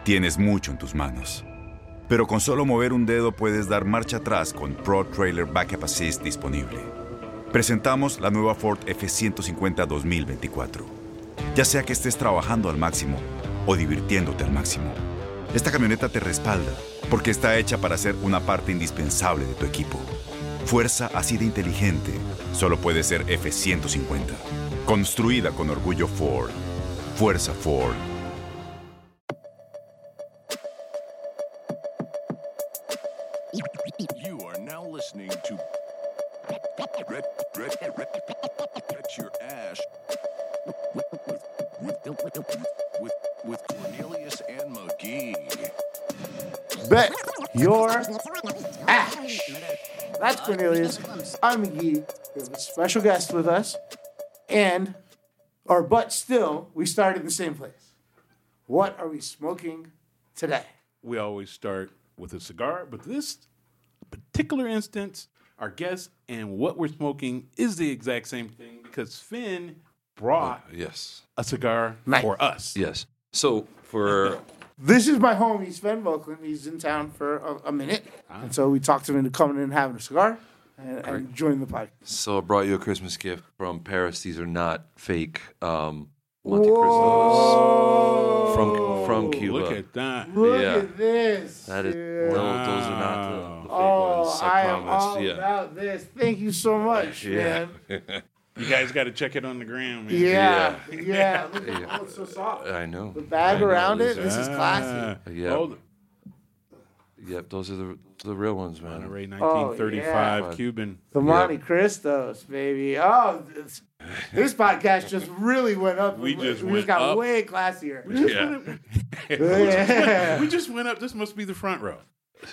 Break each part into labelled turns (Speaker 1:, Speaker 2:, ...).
Speaker 1: Tienes mucho en tus manos. Pero con solo mover un dedo puedes dar marcha atrás con Pro Trailer Backup Assist disponible. Presentamos la nueva Ford F-150 2024. Ya sea que estés trabajando al máximo o divirtiéndote al máximo, esta camioneta te respalda porque está hecha para ser una parte indispensable de tu equipo. Fuerza así de inteligente solo puede ser F-150. Construida con orgullo Ford. Fuerza Ford.
Speaker 2: You are now listening to Bet Your Ash with Cornelius and McGee.
Speaker 3: Bet your ash. That's Cornelius. I'm McGee. We have a special guest with us. But still, we start in the same place. What are we smoking today?
Speaker 4: We always start with a cigar, but this particular instance, our guest and what we're smoking is the exact same thing because Finn brought a cigar for us.
Speaker 5: Yes. So for
Speaker 3: This is my homie, Sven Volkland. He's in town for a minute. And so we talked him into coming in and having a cigar and joining the podcast.
Speaker 5: So I brought you a Christmas gift from Paris. These are not fake Monte Cristos from Cuba.
Speaker 4: Look at that.
Speaker 3: Look at this.
Speaker 5: That is
Speaker 3: dude.
Speaker 5: those are not the fake ones.
Speaker 3: I am
Speaker 5: promise.
Speaker 3: all about this. Thank you so much, man.
Speaker 4: You guys got to check it on the gram, man.
Speaker 3: Yeah. Look at it's so soft.
Speaker 5: I know.
Speaker 3: The bag around it, this is classy.
Speaker 5: Yep, those are the real ones, man.
Speaker 4: Monterey 1935 Cuban.
Speaker 3: The Monte Cristos, baby. Oh, this podcast just really went up.
Speaker 4: We just
Speaker 3: got
Speaker 4: up.
Speaker 3: way classier.
Speaker 4: We just went up. This must be the front row.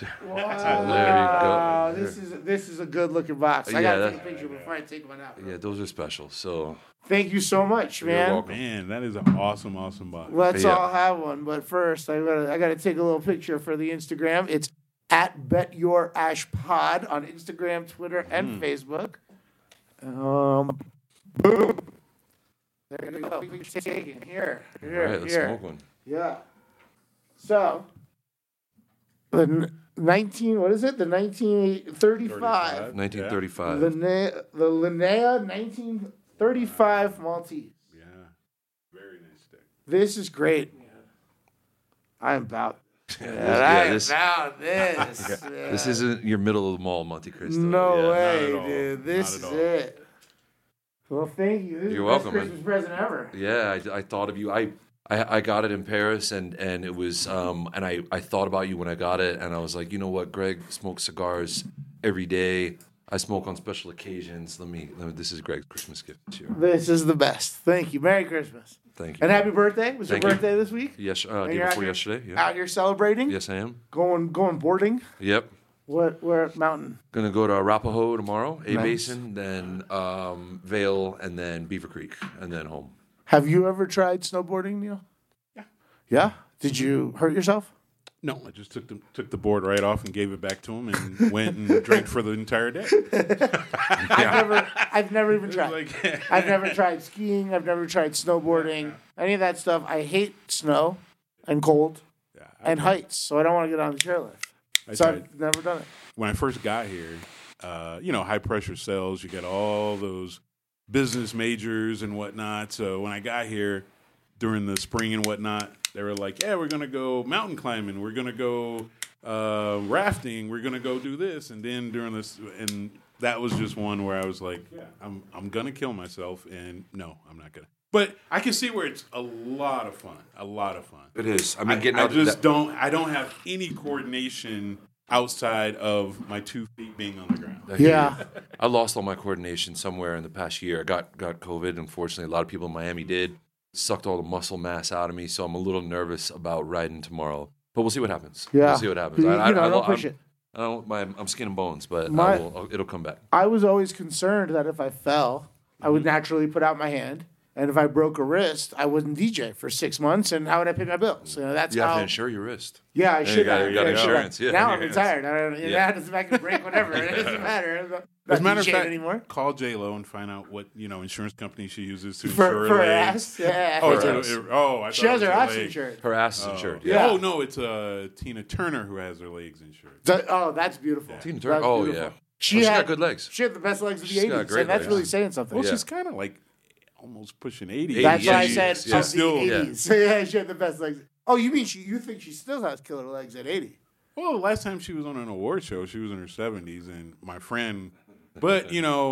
Speaker 3: Wow. This is a good looking box. I gotta take a picture before I take one out.
Speaker 5: Yeah, those are special. So
Speaker 3: thank you so much, man.
Speaker 5: You're welcome.
Speaker 4: Man, that is an awesome box.
Speaker 3: Let's all have one. But first, I gotta take a little picture for the Instagram. It's at Bet Your Ash Pod on Instagram, Twitter, and Facebook. Boom. There you go. Picture taken. Here.
Speaker 5: all right, let's smoke one.
Speaker 3: Yeah. So the 1935.
Speaker 5: 1935.
Speaker 3: The Linnea 1935 Maltese.
Speaker 4: Yeah. Very nice stick.
Speaker 3: This is great. I'm about
Speaker 5: this
Speaker 3: this.
Speaker 5: this isn't your middle of the mall Monte Cristo.
Speaker 3: No way,
Speaker 4: not at all.
Speaker 3: dude. This
Speaker 4: Not
Speaker 3: is
Speaker 4: at all.
Speaker 3: it. Well, thank you. This is
Speaker 5: You're
Speaker 3: the best
Speaker 5: welcome, man.
Speaker 3: Christmas present ever.
Speaker 5: Yeah, I thought of you. I got it in Paris, and it was and I thought about you when I got it, and I was like, you know what, Greg smokes cigars every day. I smoke on special occasions. Let me. This is Greg's Christmas gift to you.
Speaker 3: This is the best. Thank you. Merry Christmas.
Speaker 5: Thank you.
Speaker 3: And happy birthday. Was
Speaker 5: Thank
Speaker 3: your
Speaker 5: you.
Speaker 3: birthday this week?
Speaker 5: Yes,
Speaker 3: And
Speaker 5: day
Speaker 3: you're
Speaker 5: before
Speaker 3: out
Speaker 5: yesterday.
Speaker 3: here-
Speaker 5: Yeah.
Speaker 3: Out here celebrating?
Speaker 5: Yes, I am.
Speaker 3: Going boarding?
Speaker 5: Yep.
Speaker 3: Where mountain?
Speaker 5: Gonna go to Arapahoe tomorrow, A
Speaker 3: Nice.
Speaker 5: Basin, then Vail, and then Beaver Creek, and then home.
Speaker 3: Have you ever tried snowboarding, Neil?
Speaker 4: Yeah.
Speaker 3: Yeah? Did you hurt yourself?
Speaker 4: No, I just took the board right off and gave it back to him and went and drank for the entire day.
Speaker 3: I've never even tried.
Speaker 4: Like,
Speaker 3: I've never tried skiing. I've never tried snowboarding. Any of that stuff. I hate snow and cold and heights, so I don't want to get on the chairlift. So I've never done it.
Speaker 4: When I first got here, high pressure sales, you get all those business majors and whatnot. So when I got here during the spring and whatnot, they were like, yeah, we're going to go mountain climbing. We're going to go rafting. We're going to go do this. And then during this, and that was just one where I was like, yeah, I'm going to kill myself. And no, I'm not going to. But I can see where it's a lot of fun. A lot of fun.
Speaker 5: It is. I mean,
Speaker 4: I don't have any coordination outside of my 2 feet being on the ground.
Speaker 3: Yeah.
Speaker 5: I lost all my coordination somewhere in the past year. I got COVID. Unfortunately, a lot of people in Miami did. Sucked all the muscle mass out of me, so I'm a little nervous about riding tomorrow. But we'll see what happens.
Speaker 3: Yeah.
Speaker 5: We'll see what happens.
Speaker 3: Don't push it.
Speaker 5: I'm skin and bones, but
Speaker 3: My-
Speaker 5: it'll come back.
Speaker 3: I was always concerned that if I fell, I would naturally put out my hand And if I broke a wrist, I wouldn't DJ for 6 months, and how would I pay my bills? That's
Speaker 5: You have
Speaker 3: how.
Speaker 5: to insure your wrist.
Speaker 3: Yeah, I
Speaker 5: you
Speaker 3: should
Speaker 5: got-
Speaker 3: have.
Speaker 5: you got
Speaker 3: I should have.
Speaker 5: insurance, yeah.
Speaker 3: Now I'm
Speaker 5: Yeah.
Speaker 3: retired. I can break whatever. It doesn't matter. I'm not
Speaker 4: As a matter of
Speaker 3: DJing
Speaker 4: fact,
Speaker 3: anymore.
Speaker 4: call J Lo and find out what insurance company she uses to
Speaker 3: For
Speaker 4: insure
Speaker 3: her
Speaker 4: legs.
Speaker 3: ass? Yeah.
Speaker 4: Oh,
Speaker 5: Her
Speaker 4: it's
Speaker 5: ass.
Speaker 4: I
Speaker 3: She
Speaker 4: thought
Speaker 3: has
Speaker 4: it
Speaker 3: her
Speaker 4: was
Speaker 3: ass
Speaker 4: leg.
Speaker 3: insured.
Speaker 5: Her ass is insured.
Speaker 3: Yeah.
Speaker 4: Oh no, it's Tina Turner who has her legs insured.
Speaker 3: Oh, that's beautiful.
Speaker 5: Tina Turner?
Speaker 3: That's
Speaker 5: Oh,
Speaker 3: beautiful.
Speaker 5: yeah.
Speaker 3: She
Speaker 5: got
Speaker 3: had
Speaker 5: good legs.
Speaker 3: She had the best legs of the
Speaker 5: She's got
Speaker 3: 80s,
Speaker 5: great
Speaker 3: and that's
Speaker 5: legs.
Speaker 3: really saying something.
Speaker 4: Well,
Speaker 5: Yeah.
Speaker 4: she's kind of like almost pushing 80.
Speaker 3: That's
Speaker 5: Yeah,
Speaker 3: why I
Speaker 5: she
Speaker 3: said
Speaker 5: is,
Speaker 3: of
Speaker 5: yeah.
Speaker 3: the
Speaker 4: Still-
Speaker 3: 80s. Yeah, she had the best legs. Oh, you mean you think she still has killer legs at 80?
Speaker 4: Well, the last time she was on an award show, she was in her 70s, and my friend. But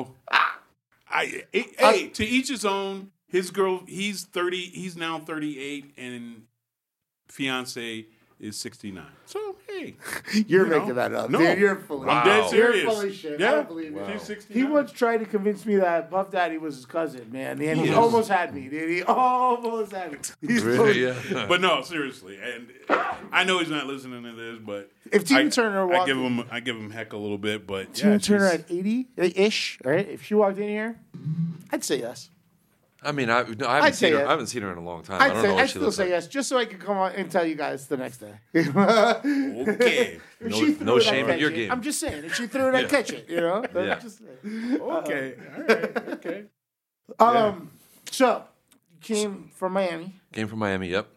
Speaker 4: hey, to each his own. His girl, he's 30. He's now 38, and fiance is 69. So hey,
Speaker 3: You're
Speaker 4: You know?
Speaker 3: making that up.
Speaker 4: No.
Speaker 3: Dude, you're full of
Speaker 4: I'm
Speaker 5: Wow.
Speaker 4: dead
Speaker 3: You're
Speaker 4: serious.
Speaker 3: full of shit.
Speaker 4: Yeah,
Speaker 3: I don't believe it.
Speaker 4: she's 69.
Speaker 3: He once tried to convince me that Puff Daddy was his cousin, man. And he
Speaker 4: Yes.
Speaker 3: almost had me, dude. He almost had me. He's full of-
Speaker 5: Really? Yeah.
Speaker 4: But no, seriously, and I know he's not listening to this, but
Speaker 3: If Tina Turner
Speaker 4: I
Speaker 3: walked
Speaker 4: give him heck a little bit, but
Speaker 3: Tina
Speaker 4: yeah,
Speaker 3: Turner
Speaker 4: she's-
Speaker 3: at 80-ish, right? If she walked in here, I'd say yes.
Speaker 5: I mean, I haven't
Speaker 3: I'd say
Speaker 5: seen her.
Speaker 3: yes.
Speaker 5: I haven't seen her in a long time. I don't know what
Speaker 3: I'd
Speaker 5: she
Speaker 3: still
Speaker 5: looks
Speaker 3: say
Speaker 5: like.
Speaker 3: yes, just so I could come on and tell you guys the next day.
Speaker 4: Okay,
Speaker 3: If
Speaker 5: No-
Speaker 3: she threw
Speaker 5: no
Speaker 3: it, I'd
Speaker 5: shame in
Speaker 3: catch
Speaker 5: your
Speaker 3: it.
Speaker 5: game.
Speaker 3: I'm just saying, if she threw it, I'd catch it. I'm
Speaker 5: Yeah.
Speaker 3: just saying.
Speaker 4: okay, all right, okay.
Speaker 3: So you came from Miami.
Speaker 5: Came from Miami. Yep.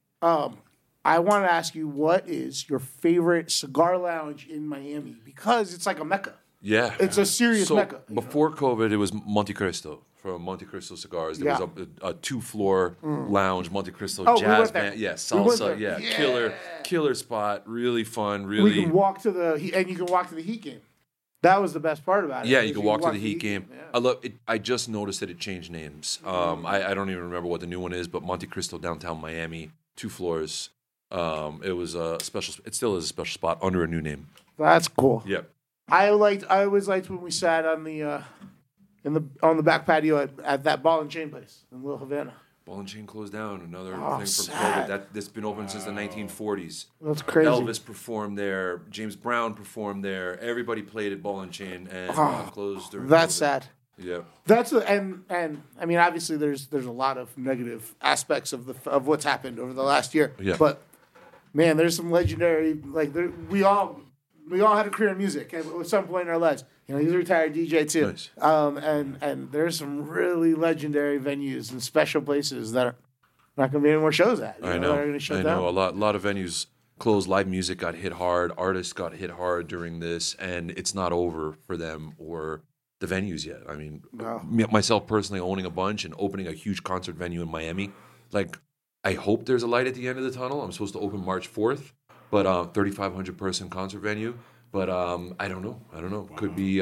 Speaker 3: I want to ask you, what is your favorite cigar lounge in Miami? Because it's like a mecca.
Speaker 5: Yeah.
Speaker 3: It's a serious
Speaker 5: So
Speaker 3: mecca.
Speaker 5: before COVID, it was Monte Cristo from Monte Cristo Cigars. There
Speaker 3: Yeah.
Speaker 5: was a 2-floor lounge, Monte Cristo
Speaker 3: Oh, we
Speaker 5: jazz
Speaker 3: went there.
Speaker 5: band. Yeah,
Speaker 3: We went
Speaker 5: salsa.
Speaker 3: there.
Speaker 5: Yeah, killer spot. Really fun.
Speaker 3: We
Speaker 5: Really.
Speaker 3: can walk to and you can walk to the Heat game. That was the best part about it.
Speaker 5: Yeah,
Speaker 3: is
Speaker 5: you can walk to the Heat game.
Speaker 3: Yeah.
Speaker 5: I love it. I just noticed that it changed names. I don't even remember what the new one is, but Monte Cristo downtown Miami, 2 floors. It was a special. It still is a special spot under a new name.
Speaker 3: That's cool.
Speaker 5: Yep.
Speaker 3: I always liked when we sat on the on the back patio at that ball and chain place in Little Havana.
Speaker 5: Ball and Chain closed down. Another
Speaker 3: Oh,
Speaker 5: thing from
Speaker 3: sad.
Speaker 5: COVID. That's been open since the 1940s.
Speaker 3: That's crazy.
Speaker 5: Elvis performed there. James Brown performed there. Everybody played at Ball and Chain and closed during
Speaker 3: That's
Speaker 5: COVID.
Speaker 3: sad.
Speaker 5: Yeah.
Speaker 3: That's and I mean obviously there's a lot of negative aspects of what's happened over the last year.
Speaker 5: Yeah.
Speaker 3: But man, there's some legendary we all had a career in music at some point in our lives. He's a retired DJ too.
Speaker 5: Nice.
Speaker 3: And there's some really legendary venues and special places that are not going to be any more shows at.
Speaker 5: I
Speaker 3: That
Speaker 5: know.
Speaker 3: are gonna shut
Speaker 5: I
Speaker 3: down.
Speaker 5: know. A lot of venues closed. Live music got hit hard. Artists got hit hard during this, and it's not over for them or the venues yet. I mean, myself personally owning a bunch and opening a huge concert venue in Miami, like I hope there's a light at the end of the tunnel. I'm supposed to open March 4th, but 3,500 person concert venue. But I don't know. Could be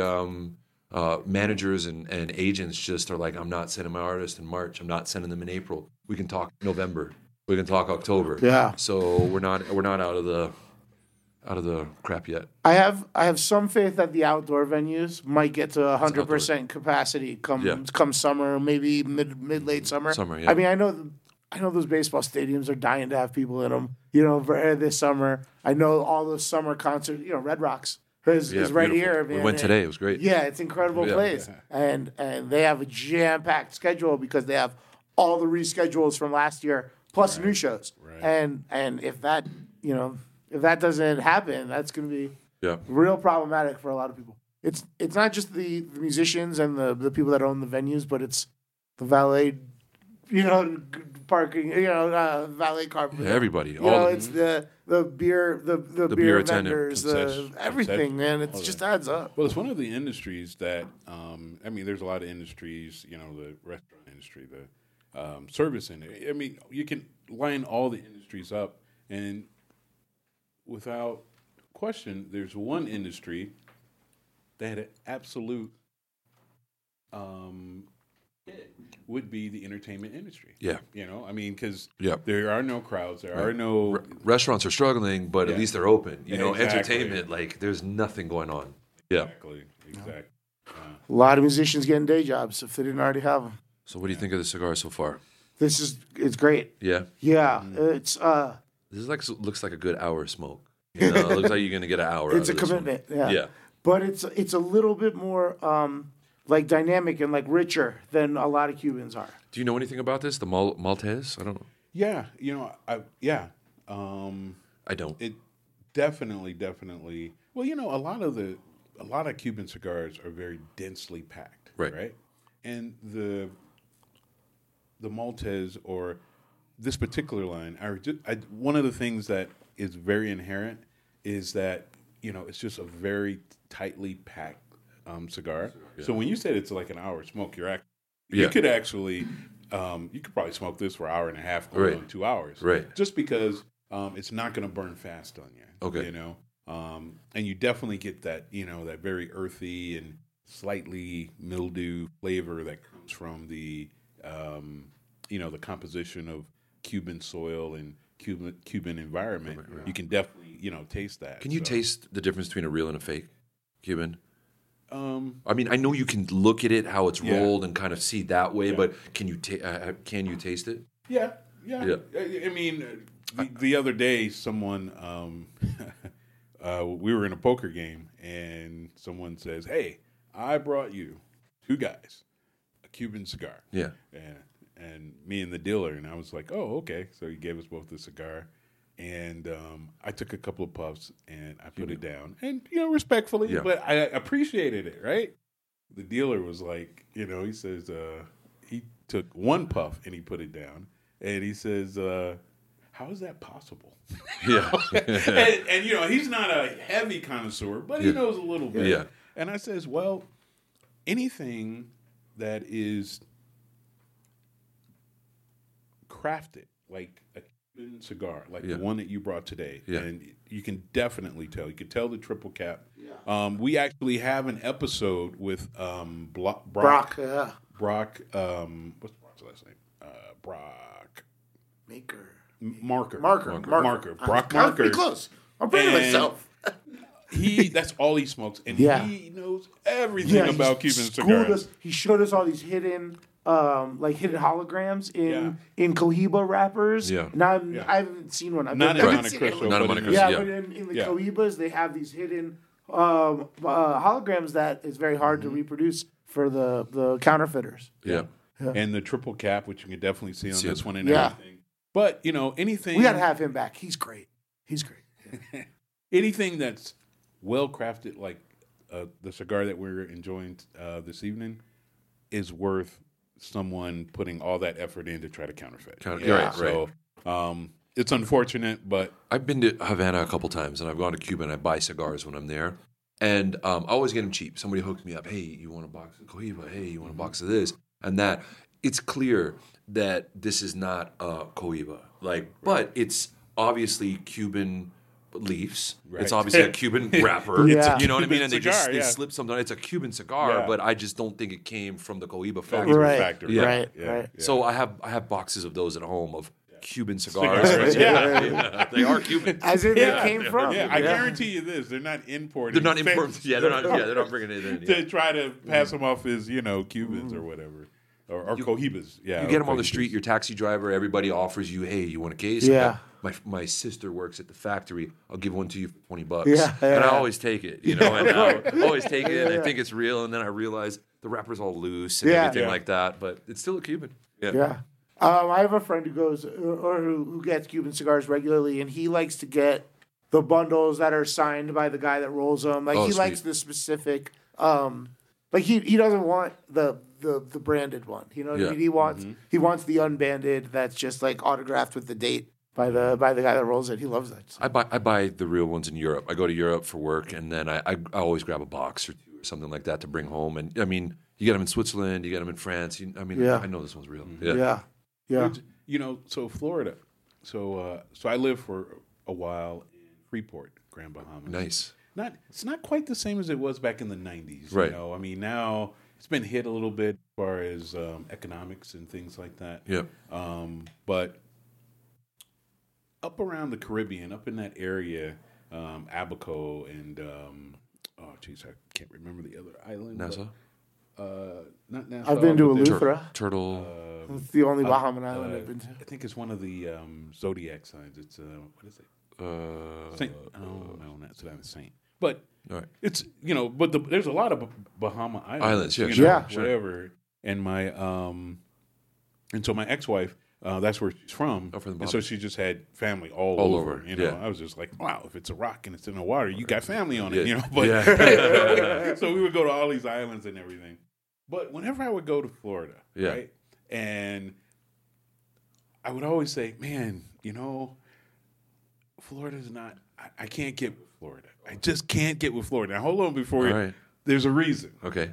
Speaker 5: managers and agents just are like, I'm not sending my artists in March. I'm not sending them in April. We can talk November. We can talk October.
Speaker 3: Yeah.
Speaker 5: So we're not out of the crap yet.
Speaker 3: I have some faith that the outdoor venues might get to 100% capacity come summer, maybe mid late summer.
Speaker 5: Summer, yeah.
Speaker 3: I mean, I know those baseball stadiums are dying to have people in them. For this summer, I know all those summer concerts. Red Rocks is right
Speaker 5: beautiful.
Speaker 3: here.
Speaker 5: We
Speaker 3: Man.
Speaker 5: went today. It was great.
Speaker 3: Yeah, it's an incredible
Speaker 5: Yeah.
Speaker 3: place, and they have a jam-packed schedule because they have all the reschedules from last year plus new shows.
Speaker 4: Right.
Speaker 3: And if that if that doesn't happen, that's going to be
Speaker 5: Yeah.
Speaker 3: real problematic for a lot of people. It's not just the musicians and the people that own the venues, but it's the valet, parking, valet car.
Speaker 5: Yeah, everybody.
Speaker 3: It's the beer, the beer
Speaker 5: beer attendant,
Speaker 3: vendors, everything, man. It just adds up.
Speaker 4: Well, it's one of the industries that there's a lot of industries. The restaurant industry, the service industry. I mean, you can line all the industries up, and without question, there's one industry that had an absolute hit would be the entertainment industry.
Speaker 5: Yeah.
Speaker 4: Because
Speaker 5: Yeah.
Speaker 4: there are no crowds, there are no.
Speaker 5: Restaurants are struggling, but
Speaker 4: Yeah.
Speaker 5: at least they're open.
Speaker 4: Exactly.
Speaker 5: Entertainment, like there's nothing going on. Yeah.
Speaker 4: Exactly.
Speaker 3: A lot of musicians getting day jobs if they didn't already have them.
Speaker 5: So what do you think of the cigar so far?
Speaker 3: It's great.
Speaker 5: Yeah.
Speaker 3: Yeah, it's
Speaker 5: This looks like a good hour smoke. It looks like you're gonna get an hour.
Speaker 3: it's a
Speaker 5: out of this one.
Speaker 3: commitment. Yeah.
Speaker 5: Yeah.
Speaker 3: But it's a little bit more like dynamic and like richer than a lot of Cubans are.
Speaker 5: Do you know anything about this? The Maltese? I don't know.
Speaker 4: Yeah,
Speaker 5: I don't.
Speaker 4: It definitely. Well, a lot of Cuban cigars are very densely packed,
Speaker 5: Right.
Speaker 4: And the Maltese or this particular line, one of the things that is very inherent is that it's just a very tightly packed cigar. Yeah. So when you said it's like an hour smoke, you could actually you could probably smoke this for an hour and a half, going on 2 hours,
Speaker 5: right?
Speaker 4: Just because it's not going to burn fast on you,
Speaker 5: okay.
Speaker 4: And you definitely get that that very earthy and slightly mildew flavor that comes from the the composition of Cuban soil and Cuban environment. Right. You can definitely taste that.
Speaker 5: Can you taste the difference between a real and a fake Cuban? I mean, I know you can look at it how it's rolled and kind of see that way, but can you taste it?
Speaker 4: Yeah. I mean, the other day, someone we were in a poker game, and someone says, "Hey, I brought you 2 guys a Cuban cigar."
Speaker 5: Yeah.
Speaker 4: And me and the dealer, and I was like, "Oh, okay." So he gave us both the cigar, and I took a couple of puffs and I put it down, and respectfully, but I appreciated it. Right? The dealer was like, he says he took 1 puff and he put it down, and he says, "How is that possible?"
Speaker 5: Yeah.
Speaker 4: and he's not a heavy connoisseur, but he knows a little bit.
Speaker 5: Yeah.
Speaker 4: And I says, "Well, anything that is crafted like a Cuban cigar, like the one that you brought today, and you can definitely tell. You can tell the triple cap. Yeah. We actually have an episode with Brock.
Speaker 3: Brock, yeah.
Speaker 4: Brock. What's Brock's last name? Brock. Marker.
Speaker 3: Brock
Speaker 4: Marker.
Speaker 3: I'm pretty close. I'm proud of myself.
Speaker 4: That's all he smokes, and he knows everything about Cuban cigars.
Speaker 3: He showed us all these hidden holograms in Cohiba wrappers.
Speaker 5: Yeah.
Speaker 3: Now I haven't seen one.
Speaker 4: Not in Monte Cristo.
Speaker 5: Not in Monte Cristo.
Speaker 3: Yeah, but in the Cohibas they have these hidden holograms that is very hard to reproduce for the counterfeiters.
Speaker 5: Yeah.
Speaker 4: And the triple cap, which you can definitely see on this one and everything. But anything
Speaker 3: we got to have him back. He's great.
Speaker 4: Anything that's well crafted, like the cigar that we're enjoying this evening, is worth someone putting all that effort in to try to counterfeit.
Speaker 5: Right.
Speaker 4: So it's unfortunate, but
Speaker 5: I've been to Havana a couple times, and I've gone to Cuba, and I buy cigars when I'm there. And I always get them cheap. Somebody hooks me up. Hey, you want a box of Cohiba? Hey, you want a box of this and that? It's clear that this is not Cohiba. But it's obviously Cuban leaves. Right. It's obviously a Cuban wrapper. You know what I mean? And they slip something. It's a Cuban cigar, but I just don't think it came from the Cohiba factory.
Speaker 3: Right.
Speaker 5: So I have boxes of those at home of Cuban cigars. They are Cuban.
Speaker 3: As in they came from.
Speaker 4: I guarantee you this: they're not importing.
Speaker 5: They're not importing. They're not bringing it in
Speaker 4: to try to pass them off as Cubans or whatever. Or Cohibas,
Speaker 5: You get them on the street, your taxi driver, everybody offers you, hey, you want a case?
Speaker 3: Yeah.
Speaker 5: My sister works at the factory. I'll give one to you for $20. And I always take it, and I always take it, and I think it's real, and then I realize the wrapper's all loose and everything like that, but it's still a Cuban.
Speaker 3: Yeah. I have a friend who goes, or who gets Cuban cigars regularly, and he likes to get the bundles that are signed by the guy that rolls them. He likes the specific, he doesn't want the branded one. You know what I mean? He wants the unbanded that's just like autographed with the date by the guy that rolls it. He loves that.
Speaker 5: I buy the real ones in Europe. I go to Europe for work, and then I always grab a box or 2 or something like that to bring home. And I mean, you get them in Switzerland, you get them in France. I know this one's real.
Speaker 3: Yeah.
Speaker 4: So Florida. So I lived for a while in Freeport, Grand Bahamas.
Speaker 5: Nice.
Speaker 4: It's not quite the same as it was back in the 90s.
Speaker 5: Right.
Speaker 4: I mean, now it's been hit a little bit as far as economics and things like that.
Speaker 5: Yeah.
Speaker 4: But up around the Caribbean, up in that area, Abaco and I can't remember the other island.
Speaker 5: Nassau?
Speaker 4: Not Nassau.
Speaker 3: I've been to Eleuthera.
Speaker 5: Turtle.
Speaker 3: It's the only Bahamian island I've been to.
Speaker 4: I think it's one of the zodiac signs. It's what is it? Saint. No, that's not a saint. But
Speaker 5: Right.
Speaker 4: it's there's a lot of Bahama Islands,
Speaker 5: yeah,
Speaker 3: sure,
Speaker 5: sure.
Speaker 4: whatever. And my and so my ex-wife, that's where she's from,
Speaker 5: Oh, from the
Speaker 4: and so
Speaker 5: Bahamas.
Speaker 4: she just had family all
Speaker 5: All
Speaker 4: over.
Speaker 5: over,
Speaker 4: You know,
Speaker 5: yeah.
Speaker 4: I was just like, wow, if it's a rock and it's in the water, you got family on it.
Speaker 5: Yeah.
Speaker 4: You know, but
Speaker 5: Yeah.
Speaker 4: so we would go to all these islands and everything. But whenever I would go to Florida,
Speaker 5: Yeah.
Speaker 4: right, and I would always say, man, Florida's not. I can't get with Florida. I just can't get with Florida. Now hold on before
Speaker 5: All right.
Speaker 4: there's a reason.
Speaker 5: Okay.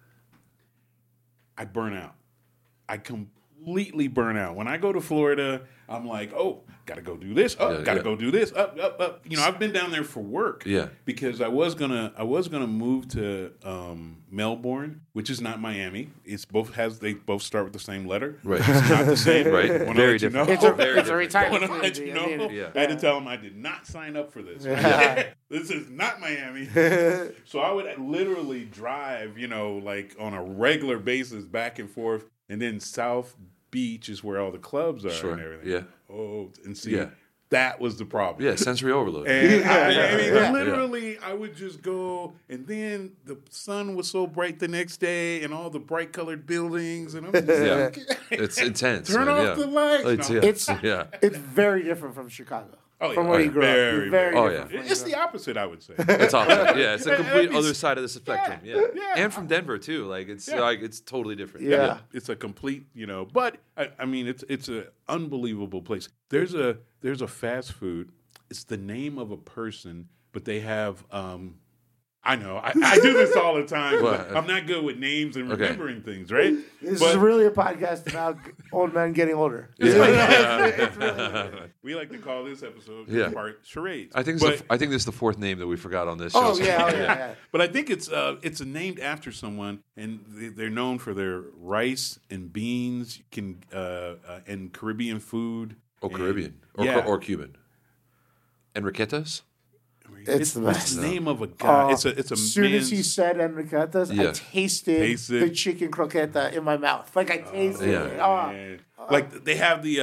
Speaker 4: I burn out. I completely burn out. When I go to Florida, I'm like, oh, gotta go do this. Oh,
Speaker 5: Yeah,
Speaker 4: gotta
Speaker 5: yeah.
Speaker 4: go do this. Up. I've been down there for work.
Speaker 5: Yeah.
Speaker 4: Because I was gonna move to Melbourne, which is not Miami. They both start with the same letter.
Speaker 5: Right.
Speaker 4: It's not the same.
Speaker 5: Right.
Speaker 4: Wanna
Speaker 5: Very
Speaker 4: let you
Speaker 5: different.
Speaker 4: know.
Speaker 3: It's a,
Speaker 5: Very
Speaker 3: it's a
Speaker 5: different.
Speaker 4: I
Speaker 3: retirement
Speaker 4: want to let you
Speaker 3: community.
Speaker 4: know.
Speaker 3: I mean,
Speaker 5: Yeah.
Speaker 4: I had to tell them I did not sign up for this.
Speaker 3: Yeah.
Speaker 4: This is not Miami. So I would literally drive, like on a regular basis back and forth, and then South Beach is where all the clubs are
Speaker 5: Sure.
Speaker 4: and everything.
Speaker 5: Yeah.
Speaker 4: Oh, and see,
Speaker 5: Yeah.
Speaker 4: that was the problem.
Speaker 5: Yeah, sensory overload.
Speaker 4: And I mean,
Speaker 3: Yeah.
Speaker 4: literally, I would just go, and then the sun was so bright the next day, and all the bright colored buildings, and I'm just
Speaker 5: Yeah.
Speaker 4: like,
Speaker 5: It's intense.
Speaker 4: turn
Speaker 5: man,
Speaker 4: off
Speaker 5: yeah.
Speaker 4: the lights.
Speaker 5: It's,
Speaker 4: No.
Speaker 5: yeah.
Speaker 3: It's
Speaker 5: yeah.
Speaker 3: it's very different from Chicago.
Speaker 4: Oh,
Speaker 3: from
Speaker 4: yeah.
Speaker 3: where
Speaker 4: Oh,
Speaker 3: you
Speaker 4: yeah.
Speaker 3: grew up.
Speaker 4: Very,
Speaker 3: It's very
Speaker 5: very. Oh,
Speaker 3: different from where
Speaker 4: It's
Speaker 3: you
Speaker 4: the
Speaker 3: grew up.
Speaker 4: opposite, I would say.
Speaker 5: It's opposite. Yeah, it's a complete
Speaker 4: It's-
Speaker 5: other side of the spectrum. Yeah.
Speaker 4: yeah.
Speaker 5: And from Denver too. Like it's
Speaker 4: Yeah.
Speaker 5: like it's totally different.
Speaker 3: Yeah.
Speaker 4: It's a complete, but I mean, it's an unbelievable place. There's a fast food. It's the name of a person, but they have. I know I do this all the time. But
Speaker 5: What?
Speaker 4: I'm not good with names and
Speaker 5: Okay.
Speaker 4: remembering things, right?
Speaker 3: This
Speaker 4: But
Speaker 3: is really a podcast about old men getting older. It's really-
Speaker 4: we like to call this episode
Speaker 5: Yeah.
Speaker 4: part charades.
Speaker 5: I think
Speaker 4: but,
Speaker 5: I think this is the fourth name that we forgot on this show.
Speaker 3: oh yeah.
Speaker 4: but I think it's named after someone, and they're known for their rice and beans, and Caribbean food.
Speaker 5: Or Caribbean.
Speaker 4: And-
Speaker 5: Or Cuban. Enriquetas?
Speaker 3: It's the
Speaker 4: What's
Speaker 3: best.
Speaker 4: the name of a guy? It's a
Speaker 3: As soon as he
Speaker 4: man's-
Speaker 3: said enriquetas,
Speaker 5: Yeah.
Speaker 3: I tasted
Speaker 4: Tasted.
Speaker 3: the chicken croqueta in my mouth. Like I tasted
Speaker 5: yeah.
Speaker 3: it. Oh.
Speaker 4: Man. Like they have the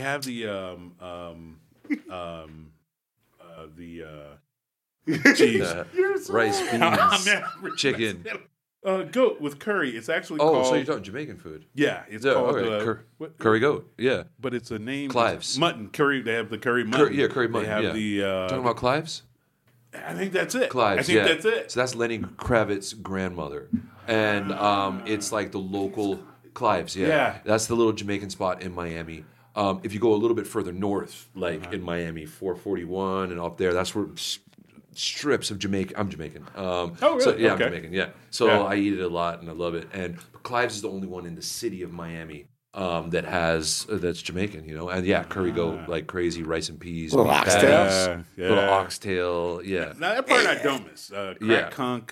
Speaker 4: cheese.
Speaker 3: You're so
Speaker 5: Rice,
Speaker 3: right.
Speaker 5: beans, chicken.
Speaker 4: Goat with curry. It's actually
Speaker 5: Oh,
Speaker 4: called.
Speaker 5: so you're talking Jamaican food.
Speaker 4: Yeah, it's
Speaker 5: Yeah,
Speaker 4: called
Speaker 5: okay.
Speaker 4: what-
Speaker 5: Curry goat. Yeah.
Speaker 4: but it's a name.
Speaker 5: Clives.
Speaker 4: Mutton curry. They have the curry mutton.
Speaker 5: Yeah, curry mutton.
Speaker 4: They have
Speaker 5: yeah.
Speaker 4: the.
Speaker 5: talking about Clives?
Speaker 4: I think that's it.
Speaker 5: Clives.
Speaker 4: I think
Speaker 5: yeah.
Speaker 4: that's it.
Speaker 5: So that's Lenny Kravitz's grandmother, and it's like the local Clives. Yeah.
Speaker 4: Yeah.
Speaker 5: That's the little Jamaican spot in Miami. If you go a little bit further north, like in Miami, 441 and up there, that's where strips of Jamaica. I'm Jamaican.
Speaker 4: Oh, really?
Speaker 5: So, yeah,
Speaker 4: Okay.
Speaker 5: I'm Jamaican. Yeah. So
Speaker 4: Yeah.
Speaker 5: I eat it a lot and I love it. And Clives is the only one in the city of Miami that has that's Jamaican. And yeah, curry goat like crazy, rice and peas,
Speaker 3: Little
Speaker 5: meat
Speaker 3: oxtail.
Speaker 5: patties,
Speaker 4: Yeah.
Speaker 5: little oxtail. Yeah.
Speaker 4: Now that part I don't miss. Crack
Speaker 5: Yeah.
Speaker 4: conch,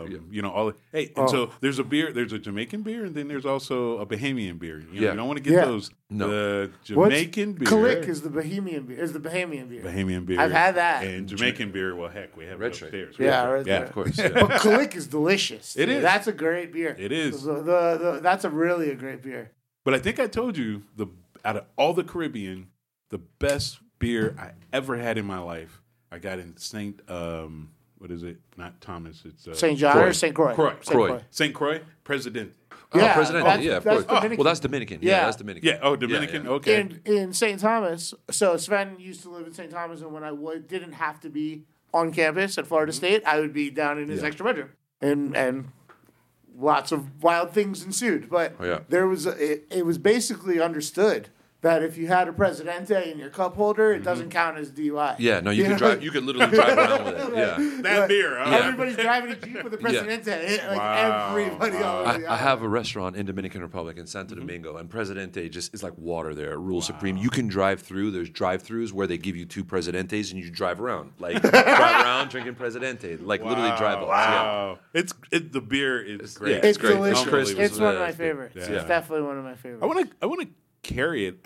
Speaker 4: all. Hey, and so there's a beer. There's a Jamaican beer, and then there's also a Bahamian beer.
Speaker 5: Yeah.
Speaker 4: You don't want to get
Speaker 3: Yeah.
Speaker 4: those.
Speaker 5: No.
Speaker 4: The
Speaker 3: What's
Speaker 4: Jamaican beer.
Speaker 3: Kalik is the Bahamian beer. Is the Bahamian beer.
Speaker 4: Bahamian beer.
Speaker 3: I've had that.
Speaker 4: And Jamaican beer. Well, heck, we have
Speaker 5: Red
Speaker 4: it
Speaker 5: Stripe.
Speaker 4: upstairs.
Speaker 3: Yeah,
Speaker 4: Red
Speaker 3: right
Speaker 4: Stripe.
Speaker 3: there.
Speaker 5: Of course. Yeah.
Speaker 3: But Kalik is delicious.
Speaker 4: It
Speaker 3: dude.
Speaker 4: is.
Speaker 3: That's a great beer.
Speaker 4: It is.
Speaker 3: That's a really a great beer.
Speaker 4: But I think I told you out of all the Caribbean, the best beer I ever had in my life, I got in Saint. What is it? Not Thomas. It's
Speaker 3: St. John
Speaker 5: Croix.
Speaker 3: or St. Croix?
Speaker 4: Croix.
Speaker 3: St.
Speaker 5: Croix.
Speaker 4: Saint Croix, President.
Speaker 5: Oh,
Speaker 3: Yeah,
Speaker 5: Presidente,
Speaker 3: that's-
Speaker 5: yeah, of
Speaker 3: that's
Speaker 5: course.
Speaker 3: Dominican.
Speaker 5: Well, that's Dominican. Yeah,
Speaker 3: Yeah.
Speaker 5: that's Dominican.
Speaker 4: Yeah. Oh, Dominican.
Speaker 5: yeah.
Speaker 4: Okay.
Speaker 3: In St. Thomas, so Sven used to live in St. Thomas, and when I didn't have to be on campus at Florida State, I would be down in his extra bedroom, and lots of wild things ensued. But
Speaker 5: Oh, yeah.
Speaker 3: there was it was basically understood that if you had a Presidente in your cup holder, it doesn't count as DUI.
Speaker 5: Yeah, no, you could
Speaker 3: know?
Speaker 5: drive. You could literally drive around with it. Yeah.
Speaker 4: That beer. Huh?
Speaker 3: Everybody's driving a Jeep with a Presidente. Like
Speaker 4: Wow.
Speaker 3: everybody all over the
Speaker 5: I
Speaker 3: aisle.
Speaker 5: have a restaurant in Dominican Republic in Santo Domingo, and Presidente just is like water there, rule supreme. You can drive through. There's drive-throughs where they give you 2 Presidentes, and you drive around, like drive around drinking Presidente, like literally drive ups.
Speaker 4: Wow. The beer is great.
Speaker 5: Yeah,
Speaker 3: It's
Speaker 5: it's great.
Speaker 3: delicious.
Speaker 5: It's crisp.
Speaker 3: It's one of my
Speaker 5: It's good.
Speaker 3: favorites.
Speaker 4: Yeah.
Speaker 3: It's definitely one of my favorites.
Speaker 4: I want to carry it.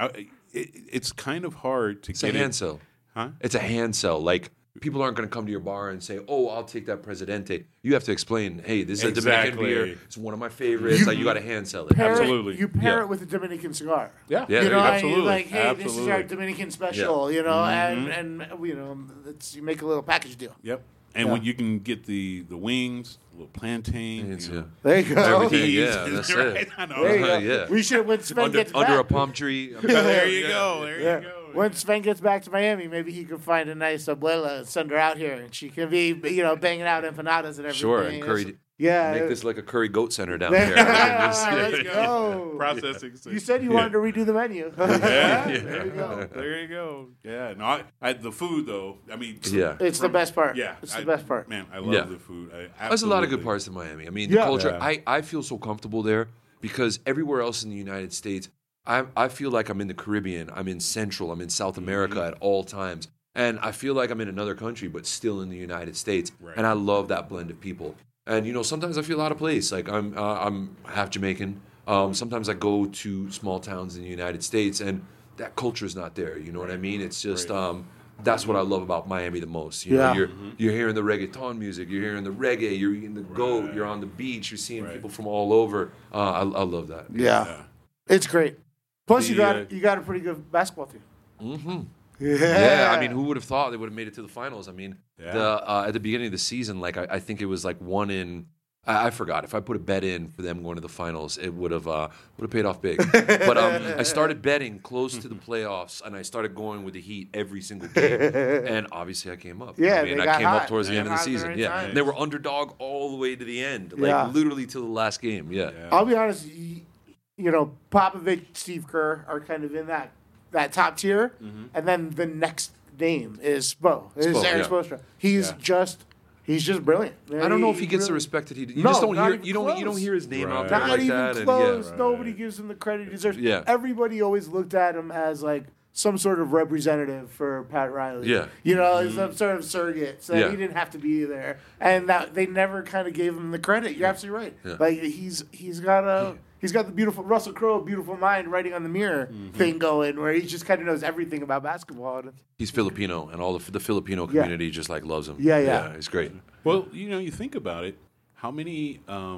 Speaker 4: It's kind of hard to
Speaker 5: It's a
Speaker 4: get
Speaker 5: hand
Speaker 4: it.
Speaker 5: sell.
Speaker 4: Huh?
Speaker 5: It's a hand sell. Like people aren't going to come to your bar and say, "Oh, I'll take that Presidente." You have to explain, "Hey, this is a Dominican
Speaker 4: Exactly.
Speaker 5: beer. It's one of my favorites." Like you got to hand sell it.
Speaker 3: Pair it-
Speaker 4: Absolutely.
Speaker 3: you pair
Speaker 5: Yeah.
Speaker 3: it with a Dominican cigar.
Speaker 4: Yeah.
Speaker 5: Yeah,
Speaker 3: You know, and
Speaker 4: absolutely.
Speaker 3: you're like, hey, this is our
Speaker 4: Absolutely.
Speaker 3: Dominican special, you know,
Speaker 4: Mm-hmm.
Speaker 3: and you know, you make a little package deal.
Speaker 4: Yep. And
Speaker 3: Yeah.
Speaker 4: when you can get the wings, a little plantain.
Speaker 5: It's,
Speaker 4: you know,
Speaker 5: yeah.
Speaker 3: There you go.
Speaker 5: Everything, yeah,
Speaker 4: peas,
Speaker 5: that's
Speaker 4: right?
Speaker 5: it.
Speaker 4: I know.
Speaker 3: There you go.
Speaker 5: Yeah.
Speaker 3: We should when Sven gets
Speaker 5: Under a
Speaker 3: back.
Speaker 5: palm tree.
Speaker 4: There you go. There
Speaker 3: Yeah.
Speaker 4: you go.
Speaker 3: When Sven gets back to Miami, maybe he can find a nice abuela and send her out here, and she can be, banging out empanadas and everything.
Speaker 5: Sure, and curry.
Speaker 3: Yeah.
Speaker 5: Make this like a curry goat center down
Speaker 3: There-
Speaker 5: here.
Speaker 3: Let's go.
Speaker 4: Processing.
Speaker 3: You said you wanted to redo the menu.
Speaker 4: Yeah.
Speaker 3: There you go.
Speaker 4: There you go. Yeah. No, the food though. I mean,
Speaker 5: Yeah.
Speaker 3: It's the best part.
Speaker 4: Yeah,
Speaker 3: It's the best part.
Speaker 4: Man, I love
Speaker 5: Yeah.
Speaker 4: the food.
Speaker 5: There's a lot of good
Speaker 4: Absolutely.
Speaker 5: parts of Miami. I mean,
Speaker 3: Yeah.
Speaker 5: the culture.
Speaker 4: Yeah.
Speaker 5: I feel so comfortable there because everywhere else in the United States, I feel like I'm in the Caribbean. I'm in Central. I'm in South America at all times. And I feel like I'm in another country, but still in the United States.
Speaker 4: Right.
Speaker 5: And I love that blend of people. And, sometimes I feel out of place. Like I'm half Jamaican. Sometimes I go to small towns in the United States, and that culture is not there. You know what I mean? It's just that's what I love about Miami the most. You know,
Speaker 3: Yeah.
Speaker 5: you're hearing the reggaeton music, you're hearing the reggae, you're eating the goat,
Speaker 4: Right.
Speaker 5: you're on the beach, you're seeing
Speaker 4: Right.
Speaker 5: people from all over. I love that.
Speaker 3: Yeah. It's great. Plus, you
Speaker 4: The,
Speaker 3: got a pretty good basketball team.
Speaker 5: Mm-hmm.
Speaker 3: Yeah.
Speaker 5: Yeah, I mean, who would have thought they would have made it to the finals? I mean,
Speaker 4: Yeah.
Speaker 5: at the beginning of the season, like I think it was like one in. I forgot if I put a bet in for them going to the finals, it would have paid off big. But I started betting close to the playoffs, and I started going with the Heat every single game, and obviously I came up.
Speaker 3: Yeah,
Speaker 5: I mean,
Speaker 3: they
Speaker 5: I
Speaker 3: got
Speaker 5: came
Speaker 3: hot.
Speaker 5: up towards the
Speaker 3: They
Speaker 5: end of the
Speaker 3: got hot
Speaker 5: season.
Speaker 3: during
Speaker 5: Yeah,
Speaker 3: time.
Speaker 5: and they were underdog all the way to the end, like
Speaker 3: Yeah.
Speaker 5: literally to the last game. Yeah.
Speaker 3: I'll be honest. Popovich, Steve Kerr are kind of in that top tier, and then the next name is Spo. Is
Speaker 5: Spo,
Speaker 3: Eric
Speaker 5: yeah.
Speaker 3: Spoelstra. He's just brilliant.
Speaker 5: I don't know if he gets the
Speaker 3: really-
Speaker 5: respect that he. You
Speaker 3: No,
Speaker 5: just don't
Speaker 3: not
Speaker 5: hear.
Speaker 3: even
Speaker 5: You don't
Speaker 3: close.
Speaker 5: hear his name out
Speaker 4: Right.
Speaker 5: there
Speaker 3: Not
Speaker 5: like
Speaker 3: even
Speaker 5: that.
Speaker 3: close.
Speaker 5: And,
Speaker 3: Nobody gives him the credit he deserves.
Speaker 5: Yeah.
Speaker 3: Everybody always looked at him as like some sort of representative for Pat Riley.
Speaker 5: Yeah.
Speaker 3: Some sort of surrogate. So
Speaker 5: Yeah.
Speaker 3: he didn't have to be there, and that they never kind of gave him the credit. You're absolutely right.
Speaker 5: Yeah.
Speaker 3: Like he's got the beautiful Russell Crowe, beautiful mind writing on the mirror thing going, where he just kind of knows everything about basketball. And
Speaker 5: he's Filipino, and all the Filipino community just like loves him.
Speaker 3: Yeah.
Speaker 5: He's great.
Speaker 4: Well, you think about it. How many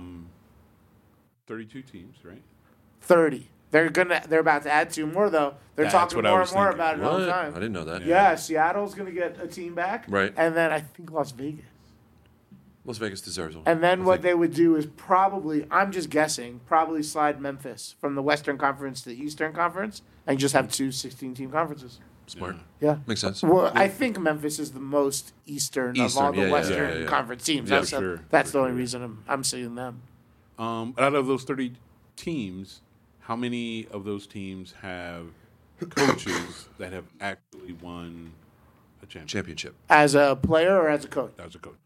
Speaker 4: 32 teams, right?
Speaker 3: 30. They're about to add 2 more though. They're
Speaker 4: That's
Speaker 3: talking
Speaker 4: what I
Speaker 3: more
Speaker 4: was
Speaker 3: and more
Speaker 4: thinking.
Speaker 3: about it all the
Speaker 5: What? I
Speaker 3: time.
Speaker 5: didn't know that.
Speaker 3: Yeah, Seattle's gonna get a team back,
Speaker 5: Right.
Speaker 3: And then I think Las Vegas.
Speaker 5: Las Vegas deserves one.
Speaker 3: And then
Speaker 5: I
Speaker 3: what
Speaker 5: think.
Speaker 3: they would do is I'm just guessing, probably slide Memphis from the Western Conference to the Eastern Conference and just have 2 16-team conferences.
Speaker 5: Smart.
Speaker 3: Yeah.
Speaker 5: Makes sense.
Speaker 3: Well, I think Memphis is the most Eastern of all the
Speaker 5: yeah, yeah,
Speaker 3: Western
Speaker 5: yeah.
Speaker 3: Conference teams.
Speaker 5: Yeah,
Speaker 3: That's,
Speaker 4: for sure,
Speaker 3: that's
Speaker 4: for
Speaker 3: the only
Speaker 4: sure.
Speaker 3: reason I'm seeing them.
Speaker 4: Out of those 30 teams, how many of those teams have coaches that have actually won a championship
Speaker 5: Championship.
Speaker 3: As a player or as a coach?
Speaker 4: as a coach?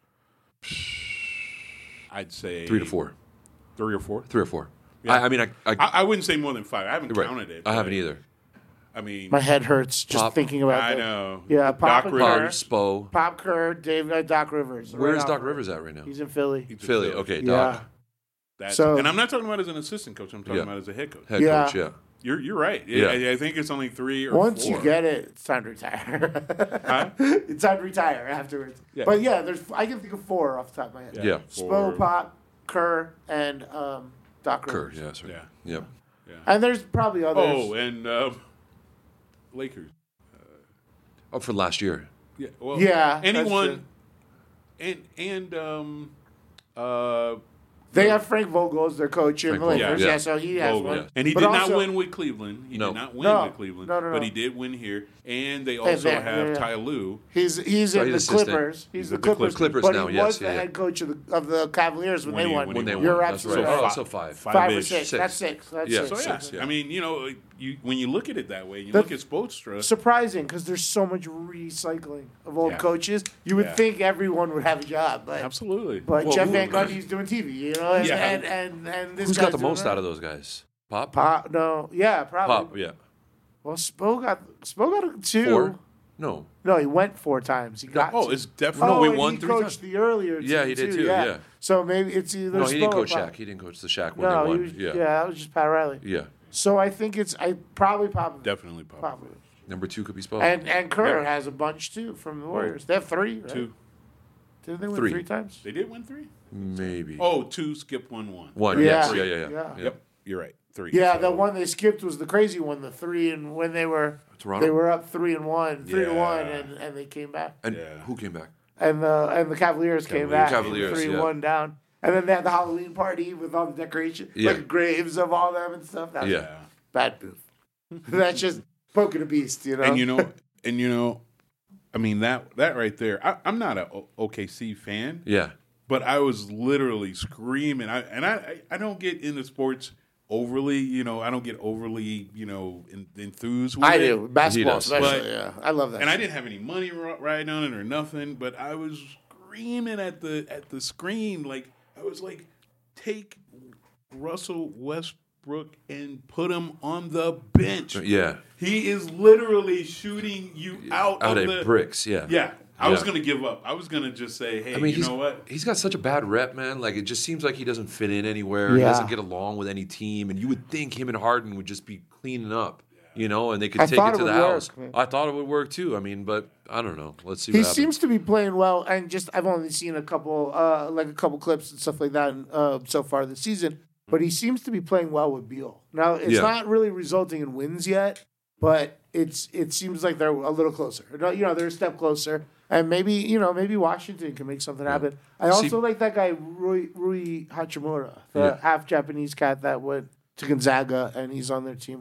Speaker 4: I'd say
Speaker 5: 3 to 4.
Speaker 4: 3 or 4.
Speaker 5: 3 or 4.
Speaker 4: Yeah.
Speaker 5: I mean,
Speaker 4: I wouldn't say more than 5. I haven't
Speaker 5: right.
Speaker 4: counted it.
Speaker 5: I haven't
Speaker 4: but,
Speaker 5: either.
Speaker 4: I mean,
Speaker 3: My head hurts just
Speaker 5: Pop.
Speaker 3: thinking about
Speaker 4: I
Speaker 3: that.
Speaker 4: know.
Speaker 3: Yeah, Pop
Speaker 4: Doc
Speaker 3: and
Speaker 4: Rivers.
Speaker 3: Kerr.
Speaker 5: Spo.
Speaker 3: Pop Kerr, Doc Rivers.
Speaker 5: Where
Speaker 3: Right
Speaker 5: is
Speaker 3: off
Speaker 5: Doc
Speaker 3: the-
Speaker 5: Rivers at right now?
Speaker 3: He's in Philly.
Speaker 4: He's a
Speaker 5: Philly.
Speaker 4: Philly.
Speaker 5: Okay,
Speaker 3: Yeah.
Speaker 5: Doc.
Speaker 3: So-
Speaker 4: And I'm not talking about as an assistant coach. I'm talking
Speaker 5: Yeah.
Speaker 4: about as a head coach.
Speaker 5: Head
Speaker 3: Yeah.
Speaker 5: coach, yeah.
Speaker 4: You're right.
Speaker 5: Yeah.
Speaker 4: I think it's only 3 or
Speaker 3: Once
Speaker 4: 4.
Speaker 3: you get it, it's time to retire.
Speaker 4: Huh?
Speaker 3: It's time to retire afterwards.
Speaker 4: Yeah.
Speaker 3: But yeah, I can think of 4 off the top of my head.
Speaker 5: Yeah.
Speaker 3: Spo, Pop, Kerr, and Doc
Speaker 5: Kerr,
Speaker 3: Rivers.
Speaker 5: yeah, that's right.
Speaker 4: Yeah.
Speaker 5: Yep.
Speaker 3: And there's probably others.
Speaker 4: Oh, and Lakers.
Speaker 5: Oh, for last year.
Speaker 4: Yeah. Well,
Speaker 3: Yeah, that's
Speaker 4: anyone. And
Speaker 3: they have Frank Vogel as their coach in
Speaker 5: Frank
Speaker 3: the
Speaker 5: Vogel,
Speaker 3: Lakers.
Speaker 5: yeah.
Speaker 3: Yeah, so he has
Speaker 4: Vogel.
Speaker 3: one.
Speaker 4: And he
Speaker 3: But
Speaker 4: did
Speaker 3: also-
Speaker 4: not win with Cleveland. He
Speaker 5: No.
Speaker 4: did not win
Speaker 3: No.
Speaker 4: with Cleveland.
Speaker 3: No.
Speaker 4: But he did win here. And they also
Speaker 3: there,
Speaker 4: have
Speaker 3: yeah.
Speaker 4: Ty Lue.
Speaker 3: He's
Speaker 5: So
Speaker 3: in
Speaker 5: he's
Speaker 3: the
Speaker 5: assistant.
Speaker 3: Clippers. He's the
Speaker 4: with the
Speaker 3: Clippers.
Speaker 5: Clippers
Speaker 3: but
Speaker 5: now,
Speaker 3: he
Speaker 5: yes,
Speaker 3: was the
Speaker 5: yeah, yeah.
Speaker 3: head coach of the Cavaliers when
Speaker 4: When
Speaker 3: they
Speaker 4: he-
Speaker 3: won.
Speaker 4: when they
Speaker 3: You're
Speaker 5: won. That's
Speaker 3: absolutely
Speaker 5: right.
Speaker 3: right.
Speaker 5: Oh, so 5.
Speaker 3: 5 or
Speaker 4: Five-ish.
Speaker 3: 6.
Speaker 5: Six.
Speaker 3: That's 6. That's
Speaker 5: Yeah.
Speaker 3: 6.
Speaker 4: So, yeah.
Speaker 5: Six, yeah.
Speaker 4: I mean, when you look at it that way, you
Speaker 3: The-
Speaker 4: look at Spoelstra.
Speaker 3: Surprising because there's so much recycling of old
Speaker 4: Yeah.
Speaker 3: coaches. You would
Speaker 4: Yeah.
Speaker 3: think everyone would have a job, but
Speaker 4: Absolutely.
Speaker 3: But Jeff
Speaker 5: who-
Speaker 3: Van Gundy's doing TV, and
Speaker 4: Yeah.
Speaker 3: and this
Speaker 5: Who's
Speaker 3: guy's
Speaker 5: got the
Speaker 3: doing
Speaker 5: most
Speaker 3: that.
Speaker 5: out of those guys? Pop?
Speaker 3: Pop? No, yeah, probably.
Speaker 5: Pop, yeah.
Speaker 3: Well, Spo got a 2.
Speaker 5: 4? No.
Speaker 3: No, he went 4 times. He got.
Speaker 4: Oh,
Speaker 3: 2.
Speaker 4: it's definitely.
Speaker 5: No, we
Speaker 3: and
Speaker 5: won
Speaker 3: he
Speaker 5: 3
Speaker 3: coached
Speaker 5: times.
Speaker 3: the earlier.
Speaker 5: Yeah,
Speaker 3: team
Speaker 5: he did too,
Speaker 3: Yeah.
Speaker 5: yeah.
Speaker 3: So maybe it's either.
Speaker 5: No, he
Speaker 3: Spo
Speaker 5: didn't
Speaker 3: or
Speaker 5: coach
Speaker 3: Pop.
Speaker 5: Shaq. He didn't coach the Shaq when
Speaker 3: No,
Speaker 5: they
Speaker 3: he
Speaker 5: won.
Speaker 3: was,
Speaker 5: Yeah.
Speaker 3: that was just Pat Riley.
Speaker 5: Yeah.
Speaker 3: So I think it's probably Popovich.
Speaker 4: Definitely Pop.
Speaker 3: Popovich.
Speaker 5: Number 2 could be Spo.
Speaker 3: And Kerr
Speaker 4: Yep.
Speaker 3: has a bunch too from the Warriors. They have 3. Right?
Speaker 4: 2.
Speaker 3: Didn't they win
Speaker 5: 3.
Speaker 3: 3 times?
Speaker 4: They did win 3?
Speaker 5: Maybe.
Speaker 4: Oh, 2, skip 1.
Speaker 5: 1,
Speaker 3: Yeah.
Speaker 5: yes.
Speaker 3: Yeah.
Speaker 5: Yeah.
Speaker 4: Yep. You're right. 3.
Speaker 3: Yeah,
Speaker 4: So-
Speaker 3: the one they skipped was the crazy one, the 3, and when they were
Speaker 5: Toronto?
Speaker 3: they were up 3-1, 3-1,
Speaker 4: Yeah.
Speaker 3: and they came back.
Speaker 5: And
Speaker 4: Yeah.
Speaker 5: who came back?
Speaker 3: and the Cavaliers came back
Speaker 5: Cavaliers,
Speaker 3: 3-1 down. And then they had the Halloween party with all the decorations, like graves of all them and stuff. That was bad move. That's just poking a beast, you know.
Speaker 4: And you know, I mean that right there. I'm not an OKC fan.
Speaker 5: Yeah.
Speaker 4: But I was literally screaming. I don't get into sports overly, I don't get overly, enthused with it.
Speaker 3: I do. Basketball especially, yeah. I love that.
Speaker 4: And I didn't have any money riding on it or nothing, but I was screaming at the screen. Like, I was like, take Russell Westbrook and put him on the bench.
Speaker 5: Yeah.
Speaker 4: He is literally shooting you out of the
Speaker 5: bricks, yeah.
Speaker 4: Yeah. I was going to give up. I was going to just say, hey, you know what?
Speaker 5: He's got such a bad rep, man. Like, it just seems like he doesn't fit in anywhere. He doesn't get along with any team. And you would think him and Harden would just be cleaning up, and they could take it to the house. I thought it would work, too. I mean, but I don't know. Let's see what happens.
Speaker 3: He seems to be playing well. And I've only seen a couple clips and stuff like that so far this season. But he seems to be playing well with Beal. Now, it's not really resulting in wins yet, but it seems like they're a little closer. They're a step closer. And maybe Washington can make something happen. I also like that guy, Rui Hachimura, the half Japanese cat that went to Gonzaga, and he's on their team.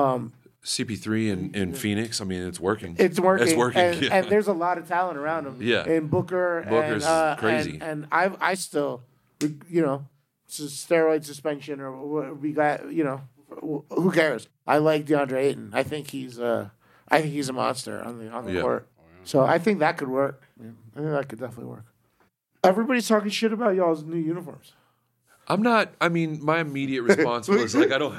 Speaker 5: CP3 in Phoenix, I mean, it's working.
Speaker 3: It's working. And there's a lot of talent around him.
Speaker 5: Yeah.
Speaker 3: And
Speaker 5: Booker's crazy.
Speaker 3: And I still, steroid suspension or we got, who cares? I like DeAndre Ayton. I think he's a monster on the court. So I think that could work. Yeah, I think that could definitely work. Everybody's talking shit about y'all's new uniforms.
Speaker 5: I'm not. I mean, my immediate response was like, I don't.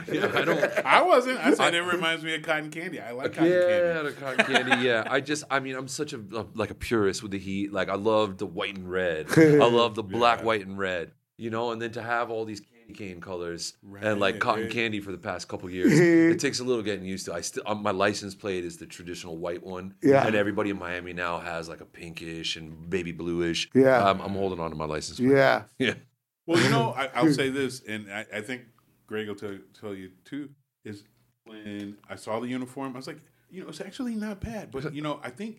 Speaker 4: I wasn't. I said it reminds me of cotton candy. I like cotton candy.
Speaker 5: Yeah, the cotton candy. Yeah, I'm such a purist with the Heat. Like, I love the white and red. I love the black, white, and red. And then to have all these candy cane colors and like cotton candy for the past couple years, it takes a little getting used to. I still my license plate is the traditional white one, and everybody in Miami now has like a pinkish and baby bluish.
Speaker 3: Yeah,
Speaker 5: I'm holding on to my license plate.
Speaker 3: Yeah.
Speaker 4: Well, I'll say this, and I think Greg will tell you too. Is when I saw the uniform, I was like, it's actually not bad, but I think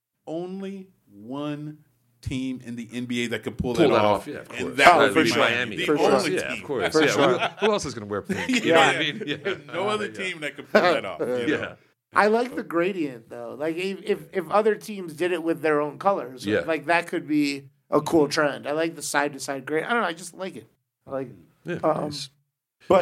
Speaker 4: only one team in the NBA that could pull that off.
Speaker 5: Yeah, of course.
Speaker 4: And that would be
Speaker 5: Miami.
Speaker 4: The only team.
Speaker 5: Yeah, of course.
Speaker 3: For sure.
Speaker 5: Who else is going to wear pink?
Speaker 4: You know
Speaker 5: what I mean? Yeah.
Speaker 4: There's no other team that could pull that off.
Speaker 5: Yeah.
Speaker 3: I like the gradient though. Like if other teams did it with their own colors, like that could be a cool trend. I like the side to side gradient. I don't know. I just like it. I like it.
Speaker 5: Yeah, nice.
Speaker 3: But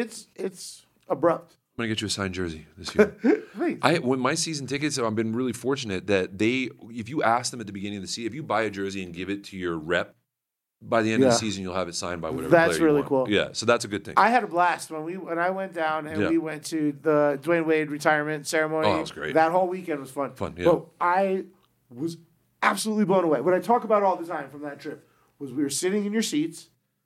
Speaker 3: it's abrupt.
Speaker 5: I'm gonna get you a signed jersey this year. When my season tickets, I've been really fortunate that if you ask them at the beginning of the season, if you buy a jersey and give it to your rep, by the end of the season you'll have it signed by whatever.
Speaker 3: That's
Speaker 5: player
Speaker 3: really
Speaker 5: you want.
Speaker 3: cool.
Speaker 5: Yeah, so that's a good thing.
Speaker 3: I had a blast when I went down and we went to the Dwayne Wade retirement ceremony.
Speaker 5: Oh, that was great.
Speaker 3: That whole weekend was fun.
Speaker 5: Yeah.
Speaker 3: But I was absolutely blown away. What I talk about all the time from that trip was we were sitting in your seats,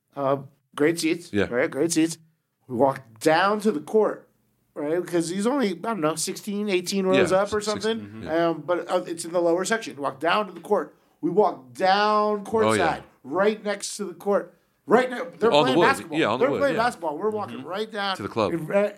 Speaker 3: great seats, right? Great seats. We walked down to the court. Right, because he's only, 16, 18 rows up or something. But it's in the lower section. Walk down to the court. We walk down courtside, right next to the court. Right now, they're playing basketball.
Speaker 5: Yeah, on the wood.
Speaker 3: They're playing basketball. We're walking right down
Speaker 5: to the club.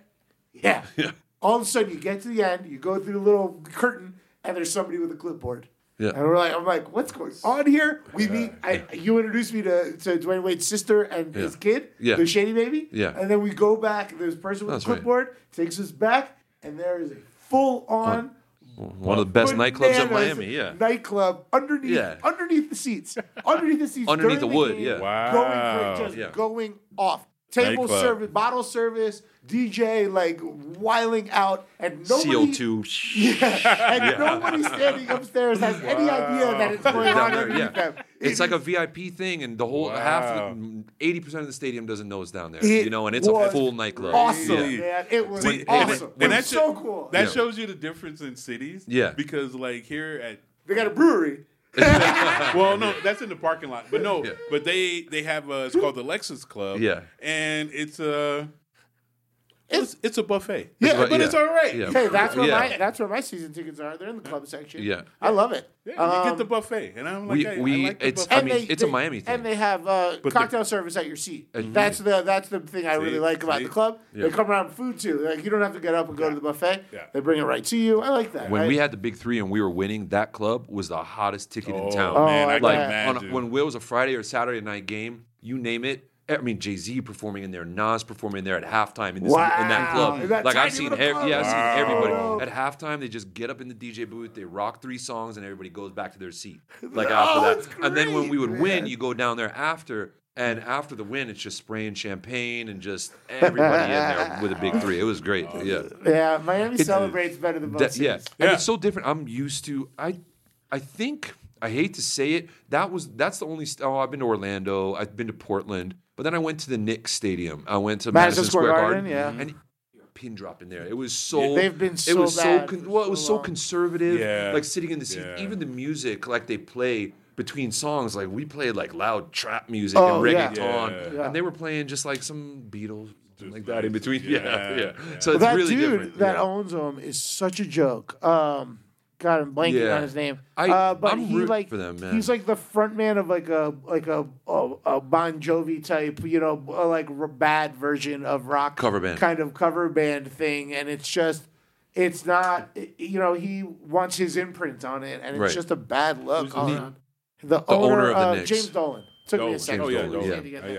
Speaker 3: Yeah. All of a sudden, you get to the end, you go through the little curtain, and there's somebody with a clipboard.
Speaker 5: Yeah.
Speaker 3: And I'm like, what's going on here? We meet. You introduced me to Dwayne Wade's sister and his kid, the Shady Baby.
Speaker 5: Yeah.
Speaker 3: And then we go back. There's a person with a clipboard takes us back, and there is a full on
Speaker 5: one of the best nightclubs in Miami. Yeah.
Speaker 3: Nightclub underneath the seats,
Speaker 5: underneath the wood.
Speaker 3: Game,
Speaker 4: Wow.
Speaker 3: Going off. Table
Speaker 4: Nightclub.
Speaker 3: service, bottle service, DJ like wiling out, and nobody.
Speaker 5: CO2.
Speaker 3: And nobody standing upstairs has any idea that it's going on underneath them.
Speaker 5: It's like a VIP thing, and the whole 80% of the stadium doesn't know it's down there. And it's
Speaker 3: was
Speaker 5: a full nightclub.
Speaker 3: Awesome, man! It was awesome.
Speaker 4: And
Speaker 3: It was so cool.
Speaker 4: That shows you the difference in cities.
Speaker 5: Yeah.
Speaker 4: Because like here at
Speaker 3: They got a brewery.
Speaker 4: well, no, that's in the parking lot. But no, but they have it's called the Lexus Club.
Speaker 5: Yeah.
Speaker 4: And it's It's a buffet.
Speaker 3: Yeah,
Speaker 4: but it's all right.
Speaker 5: Yeah.
Speaker 3: Hey, that's where
Speaker 5: Yeah.
Speaker 3: that's where my season tickets are. They're in the club section.
Speaker 5: Yeah.
Speaker 3: I love it.
Speaker 4: Yeah, you get the buffet, and I'm like, I like the
Speaker 5: it's
Speaker 4: buffet.
Speaker 5: I mean it's a Miami thing.
Speaker 3: And they have cocktail service at your seat.
Speaker 5: Mm-hmm.
Speaker 3: That's the thing I really like about the club. They come around with food too. Like you don't have to get up and go to the buffet.
Speaker 4: Yeah.
Speaker 3: They bring it right to you. I like that.
Speaker 5: When
Speaker 3: right?
Speaker 5: we had the big three and we were winning, that club was the hottest ticket in town.
Speaker 3: Oh,
Speaker 4: man, I
Speaker 3: like,
Speaker 4: can
Speaker 5: like
Speaker 4: imagine.
Speaker 5: when it was a Friday or Saturday night game, you name it. I mean, Jay-Z performing in there, Nas performing there at halftime in that club.
Speaker 3: In that
Speaker 5: Like
Speaker 3: tiny
Speaker 5: I've seen,
Speaker 3: little club.
Speaker 5: I've seen
Speaker 3: Wow.
Speaker 5: everybody at halftime. They just get up in the DJ booth, they rock 3 songs, and everybody goes back to their seat. Like after
Speaker 3: that's
Speaker 5: that, and then when we would
Speaker 3: great,
Speaker 5: win,
Speaker 3: man.
Speaker 5: you go down there after. And after the win, it's just spraying champagne and just everybody in there with a big 3. It was great. Yeah.
Speaker 3: Yeah, Miami celebrates better than most
Speaker 5: Yeah,
Speaker 3: cities.
Speaker 5: and it's so different. I'm used to. I think I hate to say it. That's the only. I've been to Orlando. I've been to Portland, but then I went to the Knicks Stadium. I went to Madison Square Garden.
Speaker 3: yeah.
Speaker 5: And pin drop in there. It was so.
Speaker 3: They've been so
Speaker 5: It was
Speaker 3: bad
Speaker 5: so.
Speaker 3: for
Speaker 5: Well, it was
Speaker 3: so
Speaker 5: so
Speaker 3: long.
Speaker 5: conservative.
Speaker 4: Yeah.
Speaker 5: Like sitting in the seat.
Speaker 4: Yeah.
Speaker 5: Even the music, like they play between songs. Like we played like loud trap music
Speaker 3: Oh,
Speaker 5: and
Speaker 3: yeah.
Speaker 5: reggaeton,
Speaker 3: Yeah.
Speaker 5: and they were playing just like some Beatles.
Speaker 4: Just
Speaker 5: Like that in
Speaker 4: nice.
Speaker 5: between,
Speaker 4: Yeah.
Speaker 5: So it's
Speaker 3: that
Speaker 5: really
Speaker 3: dude
Speaker 5: different.
Speaker 3: that
Speaker 5: Yeah.
Speaker 3: owns them is such a joke. God, I'm blanking
Speaker 5: Yeah.
Speaker 3: on his name.
Speaker 5: I'm
Speaker 3: but he
Speaker 5: rooting
Speaker 3: like
Speaker 5: for them, man.
Speaker 3: he's like the front man of like a Bon Jovi type, bad version of rock
Speaker 5: Cover band.
Speaker 3: kind of cover band thing, and it's not he wants his imprint on it, and it's
Speaker 5: Right.
Speaker 3: just a bad look all
Speaker 5: the-
Speaker 3: around. The
Speaker 5: owner
Speaker 3: owner,
Speaker 5: of the Knicks.
Speaker 3: James Dolan. Took me a second.
Speaker 5: James Dolan,
Speaker 3: to
Speaker 5: yeah.
Speaker 3: get
Speaker 4: Oh,
Speaker 3: there.
Speaker 4: yeah.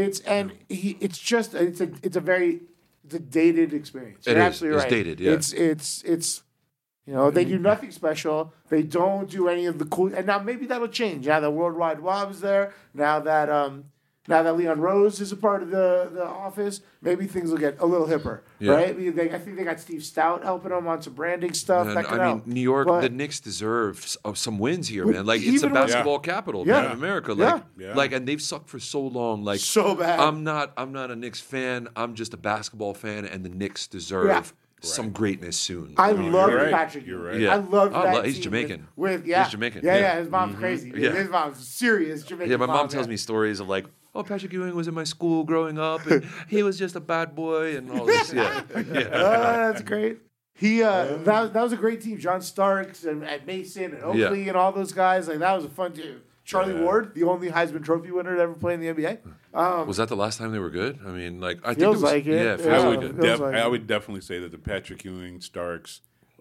Speaker 3: It's a dated experience. You're
Speaker 5: It is.
Speaker 3: absolutely
Speaker 5: It's
Speaker 3: right.
Speaker 5: dated, yeah.
Speaker 3: It's they do nothing special. They don't do any of the cool. And now maybe that'll change. Now that Worldwide Wob is there. Now that Leon Rose is a part of the office, maybe things will get a little hipper,
Speaker 5: Yeah.
Speaker 3: right? I think they got Steve Stout helping them on some branding stuff.
Speaker 5: And,
Speaker 3: that could
Speaker 5: I mean,
Speaker 3: help.
Speaker 5: New York,
Speaker 3: But-
Speaker 5: the Knicks deserve some wins here,
Speaker 3: But
Speaker 5: man. Like it's a
Speaker 3: even with-
Speaker 5: basketball capital,
Speaker 3: Yeah.
Speaker 5: man, of America.
Speaker 3: Yeah.
Speaker 5: Like,
Speaker 4: Yeah.
Speaker 5: like, and they've sucked for so long. Like,
Speaker 3: So bad.
Speaker 5: I'm not a Knicks fan. I'm just a basketball fan, and the Knicks deserve
Speaker 3: Yeah.
Speaker 5: some greatness soon.
Speaker 3: I love
Speaker 4: you're right.
Speaker 3: Patrick.
Speaker 4: You're
Speaker 3: Ewing.
Speaker 4: right.
Speaker 5: Yeah.
Speaker 3: I love
Speaker 5: I
Speaker 3: that.
Speaker 5: love- he's
Speaker 3: team
Speaker 5: Jamaican.
Speaker 3: With
Speaker 5: He's Jamaican,
Speaker 3: Yeah,
Speaker 5: yeah.
Speaker 3: his mom's crazy.
Speaker 5: Yeah.
Speaker 3: His mom's serious Jamaican.
Speaker 5: Yeah, my mom tells
Speaker 3: yeah.
Speaker 5: me stories of like, oh, Patrick Ewing was in my school growing up, and he was just a bad boy, and all this. Yeah, yeah.
Speaker 3: That's great. He that was a great team. John Starks and Mason and Oakley and all those guys. Like that was a fun team. Charlie Ward, the only Heisman Trophy winner to ever play in the NBA.
Speaker 5: Was that the last time they were good? I mean, like I think
Speaker 3: Feels
Speaker 5: it was,
Speaker 3: like it.
Speaker 5: Yeah, it feels
Speaker 3: Yeah.
Speaker 5: like
Speaker 3: It
Speaker 5: it.
Speaker 3: feels like
Speaker 4: I
Speaker 3: it.
Speaker 4: would definitely say that the Patrick Ewing, Starks,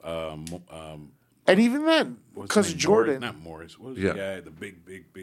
Speaker 3: And even then,
Speaker 4: what's
Speaker 3: because
Speaker 4: his
Speaker 3: of
Speaker 4: name?
Speaker 3: Jordan,
Speaker 4: Not Morris. What was
Speaker 5: Yeah.
Speaker 4: the guy? The big.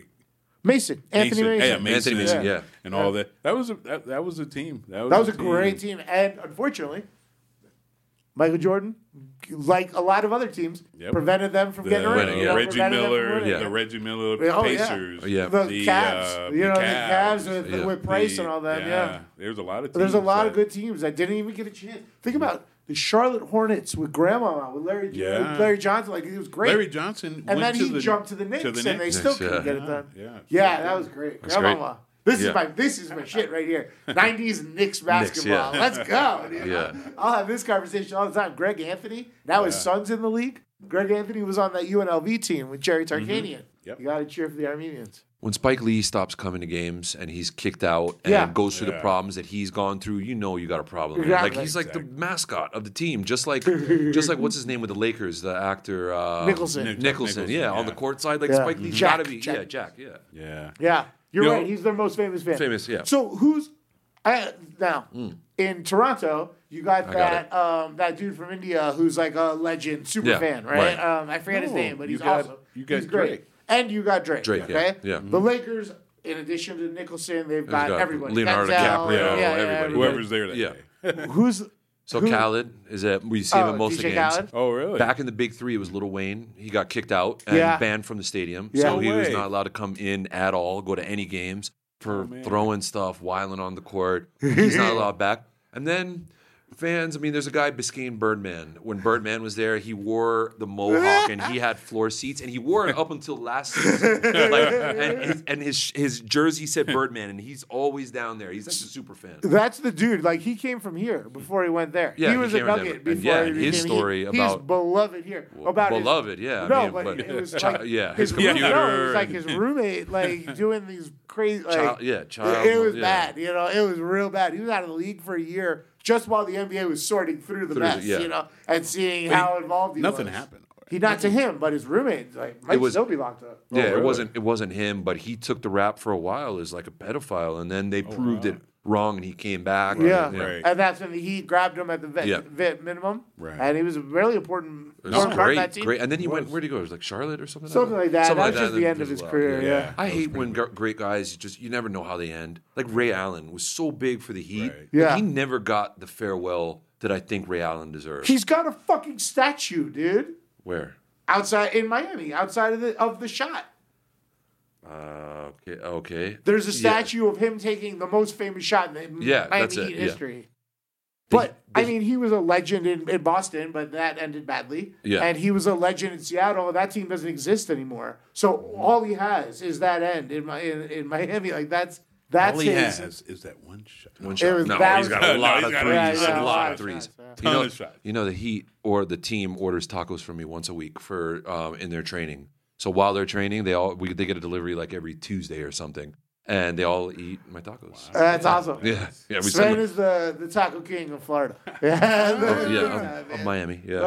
Speaker 3: Mason, Anthony Mason.
Speaker 4: Yeah, Mason.
Speaker 5: Anthony Mason, yeah.
Speaker 4: And all that. That was a team.
Speaker 3: That was a great team. And unfortunately, Michael Jordan, like a lot of other teams,
Speaker 4: Yep.
Speaker 3: prevented them from getting a ring.
Speaker 5: winning,
Speaker 3: You
Speaker 5: yeah.
Speaker 3: know,
Speaker 4: Reggie
Speaker 3: prevented them from
Speaker 4: Miller,
Speaker 3: winning.
Speaker 5: Yeah.
Speaker 4: the Reggie Miller
Speaker 3: Oh, yeah.
Speaker 4: Pacers.
Speaker 5: Yeah.
Speaker 3: The
Speaker 4: The,
Speaker 3: Cavs, the Cavs with,
Speaker 5: Yeah.
Speaker 3: with Price and all that. Yeah.
Speaker 4: There's a lot of teams.
Speaker 3: There's a lot of
Speaker 4: that-
Speaker 3: good teams that didn't even get a chance. Think about the Charlotte Hornets with Grandma, with Larry Johnson. Like, it was great.
Speaker 4: Larry Johnson
Speaker 3: and
Speaker 4: went
Speaker 3: then he
Speaker 4: to the,
Speaker 3: jumped to the Knicks, and they still couldn't
Speaker 5: yeah.
Speaker 3: get it done.
Speaker 4: Yeah.
Speaker 3: Yeah, that was great.
Speaker 5: That's
Speaker 3: Grandma. This
Speaker 5: Yeah.
Speaker 3: is my shit right here. 90s Knicks basketball.
Speaker 5: yeah.
Speaker 3: Let's go. Dude.
Speaker 5: Yeah.
Speaker 3: I'll have this conversation all the time. Greg Anthony, now his son's in the league. Greg Anthony was on that UNLV team with Jerry Tarkanian.
Speaker 4: Yep.
Speaker 3: You got to cheer for the Armenians.
Speaker 5: When Spike Lee stops coming to games and he's kicked out and
Speaker 3: Yeah.
Speaker 5: goes through the
Speaker 4: Yeah.
Speaker 5: problems that he's gone through, you know you got a problem. man.
Speaker 3: Exactly.
Speaker 5: Like he's like
Speaker 4: Exactly.
Speaker 5: the mascot of the team, just like what's his name with the Lakers, the actor
Speaker 3: Nicholson.
Speaker 5: Nicholson, yeah, on the court side, like
Speaker 3: Yeah.
Speaker 5: Spike Lee's
Speaker 3: Jack,
Speaker 5: gotta be,
Speaker 3: Jack.
Speaker 5: yeah, Jack, yeah,
Speaker 4: Yeah.
Speaker 3: Yeah, you're
Speaker 4: You
Speaker 3: right.
Speaker 4: know-
Speaker 3: He's their most famous fan.
Speaker 5: famous, yeah.
Speaker 3: So who's now in Toronto? You got
Speaker 5: got
Speaker 3: that dude from India who's like a legend, super
Speaker 5: Yeah,
Speaker 3: fan, right?
Speaker 5: right.
Speaker 3: I forget his
Speaker 4: No,
Speaker 3: name, but
Speaker 4: you
Speaker 3: he's
Speaker 4: got-
Speaker 3: awesome.
Speaker 4: you got
Speaker 3: he's great.
Speaker 4: Drake.
Speaker 3: And you got Drake.
Speaker 5: Drake,
Speaker 3: okay?
Speaker 5: yeah.
Speaker 3: The Lakers, in addition to Nicholson, they've got everybody.
Speaker 5: Leonardo
Speaker 3: Denzel,
Speaker 5: DiCaprio,
Speaker 3: yeah,
Speaker 5: everybody.
Speaker 4: Whoever's there that
Speaker 5: Yeah.
Speaker 4: day.
Speaker 3: Who's
Speaker 5: So
Speaker 3: Who-
Speaker 5: Khaled is at we see him in most of the
Speaker 3: DJ
Speaker 5: games.
Speaker 3: Khaled?
Speaker 4: Oh, really?
Speaker 5: Back in the Big Three, it was Lil Wayne. He got kicked out and
Speaker 3: Yeah.
Speaker 5: banned from the stadium,
Speaker 3: Yeah.
Speaker 5: so
Speaker 3: No
Speaker 5: he was
Speaker 4: way.
Speaker 5: not allowed to come in at all, go to any games for
Speaker 4: man.
Speaker 5: throwing stuff, whiling on the court. He's not allowed back. And then fans, I mean, there's a guy, Biscayne Birdman. When Birdman was there, he wore the mohawk and he had floor seats, and he wore it up until last season. and his jersey said Birdman, and he's always down there. He's like a super fan.
Speaker 3: That's the dude. Like he came from here before he went there.
Speaker 5: Yeah,
Speaker 3: he
Speaker 5: he
Speaker 3: was a
Speaker 5: came from
Speaker 3: Nugget
Speaker 5: there. And
Speaker 3: before.
Speaker 5: yeah,
Speaker 3: he
Speaker 5: his
Speaker 3: became-
Speaker 5: story
Speaker 3: he's
Speaker 5: about-
Speaker 3: beloved here. About his-
Speaker 5: Beloved, yeah. I
Speaker 3: No,
Speaker 5: mean,
Speaker 3: but it was
Speaker 5: chi-
Speaker 3: like
Speaker 5: yeah,
Speaker 3: his
Speaker 5: his
Speaker 3: roommate.
Speaker 5: computer.
Speaker 3: No, it was like his roommate, like doing these crazy. Like,
Speaker 5: Child-
Speaker 3: it was
Speaker 5: yeah.
Speaker 3: bad. You know, it was real bad. He was out of the league for a year just while the NBA was sorting through the mess, and seeing how involved he was.
Speaker 4: Nothing happened.
Speaker 3: Not to him, but his roommates, might still be locked up.
Speaker 5: Yeah,
Speaker 4: really?
Speaker 5: It wasn't him, but he took the rap for a while as like a pedophile, and then they proved it wrong, and he came back.
Speaker 3: Right. And that's when the Heat grabbed him at the vet minimum, and he was a really important part of that team.
Speaker 5: Great. And then he went, where'd he go? It was like Charlotte or something?
Speaker 3: Something like that. That was just the end of his career,
Speaker 4: Yeah.
Speaker 5: I hate when great guys, you never know how they end. Like Ray Allen was so big for the Heat.
Speaker 4: Right.
Speaker 3: Yeah.
Speaker 5: He never got the farewell that I think Ray Allen deserved.
Speaker 3: He's got a fucking statue, dude.
Speaker 5: Where?
Speaker 3: Outside in Miami, outside of the shot.
Speaker 5: Okay.
Speaker 3: There's a statue of him taking the most famous shot in Miami Heat history. But, he was a legend in Boston, but that ended badly.
Speaker 5: Yeah.
Speaker 3: And he was a legend in Seattle, and that team doesn't exist anymore. So all he has is that end in Miami. Like, that's
Speaker 4: All he
Speaker 3: his.
Speaker 4: has is that one shot.
Speaker 5: One shot. No,
Speaker 3: that
Speaker 5: he's got
Speaker 3: was-
Speaker 5: a lot of
Speaker 4: he's got
Speaker 5: threes.
Speaker 3: a
Speaker 5: A lot of
Speaker 3: shots,
Speaker 5: threes.
Speaker 3: yeah.
Speaker 4: Ton of shots.
Speaker 5: The Heat or the team orders tacos from me once a week for in their training. So while they're training, they get a delivery like every Tuesday or something, and they all eat my tacos.
Speaker 3: That's awesome.
Speaker 5: Yeah. We
Speaker 3: Sven is the taco king of Florida.
Speaker 5: of Miami. Yeah.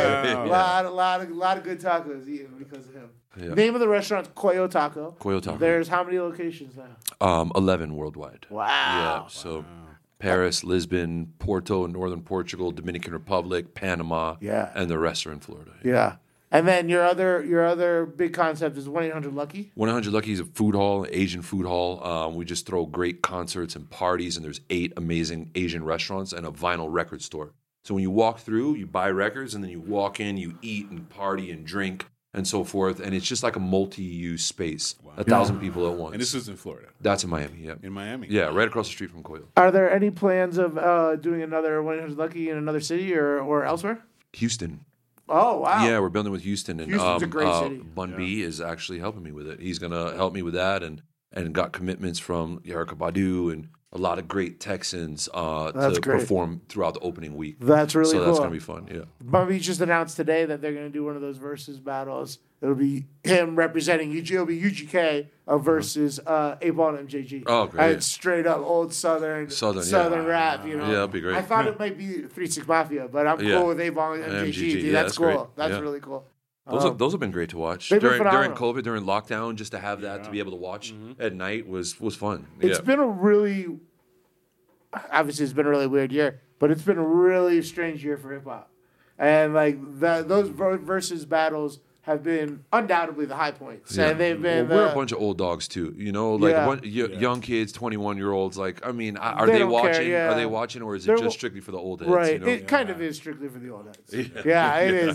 Speaker 3: A lot of good tacos eaten because of him.
Speaker 5: Yeah.
Speaker 3: Name of the restaurant, Coyo Taco.
Speaker 5: Coyo Taco.
Speaker 3: There's how many locations now?
Speaker 5: 11 worldwide.
Speaker 3: Wow.
Speaker 5: Yeah. So Paris, Lisbon, Porto, Northern Portugal, Dominican Republic, Panama.
Speaker 3: Yeah.
Speaker 5: And the rest are in Florida.
Speaker 3: Yeah. And then your other big concept is 1-800-LUCKY.
Speaker 5: 100 Lucky is a food hall, Asian food hall. We just throw great concerts and parties, and there's 8 amazing Asian restaurants and a vinyl record store. So when you walk through, you buy records, and then you walk in, you eat and party and drink and so forth, and it's just like a multi-use space. 1,000 people at once.
Speaker 4: And this is in Florida.
Speaker 5: That's in Miami, yeah.
Speaker 4: In Miami.
Speaker 5: Yeah, right across the street from Coyo.
Speaker 3: Are there any plans of doing another 1-800-LUCKY in another city or elsewhere?
Speaker 5: Houston.
Speaker 3: Oh, wow.
Speaker 5: Yeah, we're building with Houston. And,
Speaker 3: Houston's a great city.
Speaker 5: Bun B is actually helping me with it. He's going to help me with that and got commitments from Erykah Badu and a lot of great Texans to perform throughout the opening week.
Speaker 3: That's really cool.
Speaker 5: So that's going to be fun, yeah.
Speaker 3: Bun B just announced today that they're going to do one of those versus battles. It'll be him representing UG. It'll be UGK versus 8-Ball and MJG.
Speaker 5: Oh, great.
Speaker 3: And straight up old Southern rap,
Speaker 5: Yeah, that'd be great.
Speaker 3: I thought it might be 3 6 Mafia, but I'm cool with 8-Ball and MJG. Dude,
Speaker 5: Yeah,
Speaker 3: that's cool.
Speaker 5: great.
Speaker 3: That's really cool.
Speaker 5: Those have been great to watch.
Speaker 3: They've been
Speaker 5: During
Speaker 3: phenomenal.
Speaker 5: COVID, during lockdown, just to have that to be able to watch at night was fun.
Speaker 3: It's been a really, obviously it's been a really weird year, but it's been a really strange year for hip hop. And those versus battles have been undoubtedly the high points.
Speaker 5: Yeah.
Speaker 3: And they've been.
Speaker 5: We're a bunch of old dogs too, young kids, 21-year-olds. Like, I mean, are
Speaker 3: They
Speaker 5: they
Speaker 3: don't
Speaker 5: watching?
Speaker 3: care, yeah.
Speaker 5: Are they watching, or is it just strictly for the old heads?
Speaker 3: Right.
Speaker 5: You know?
Speaker 3: It kind of is strictly for the old heads. Yeah, it is.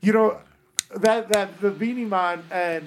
Speaker 3: That the Beanie Man and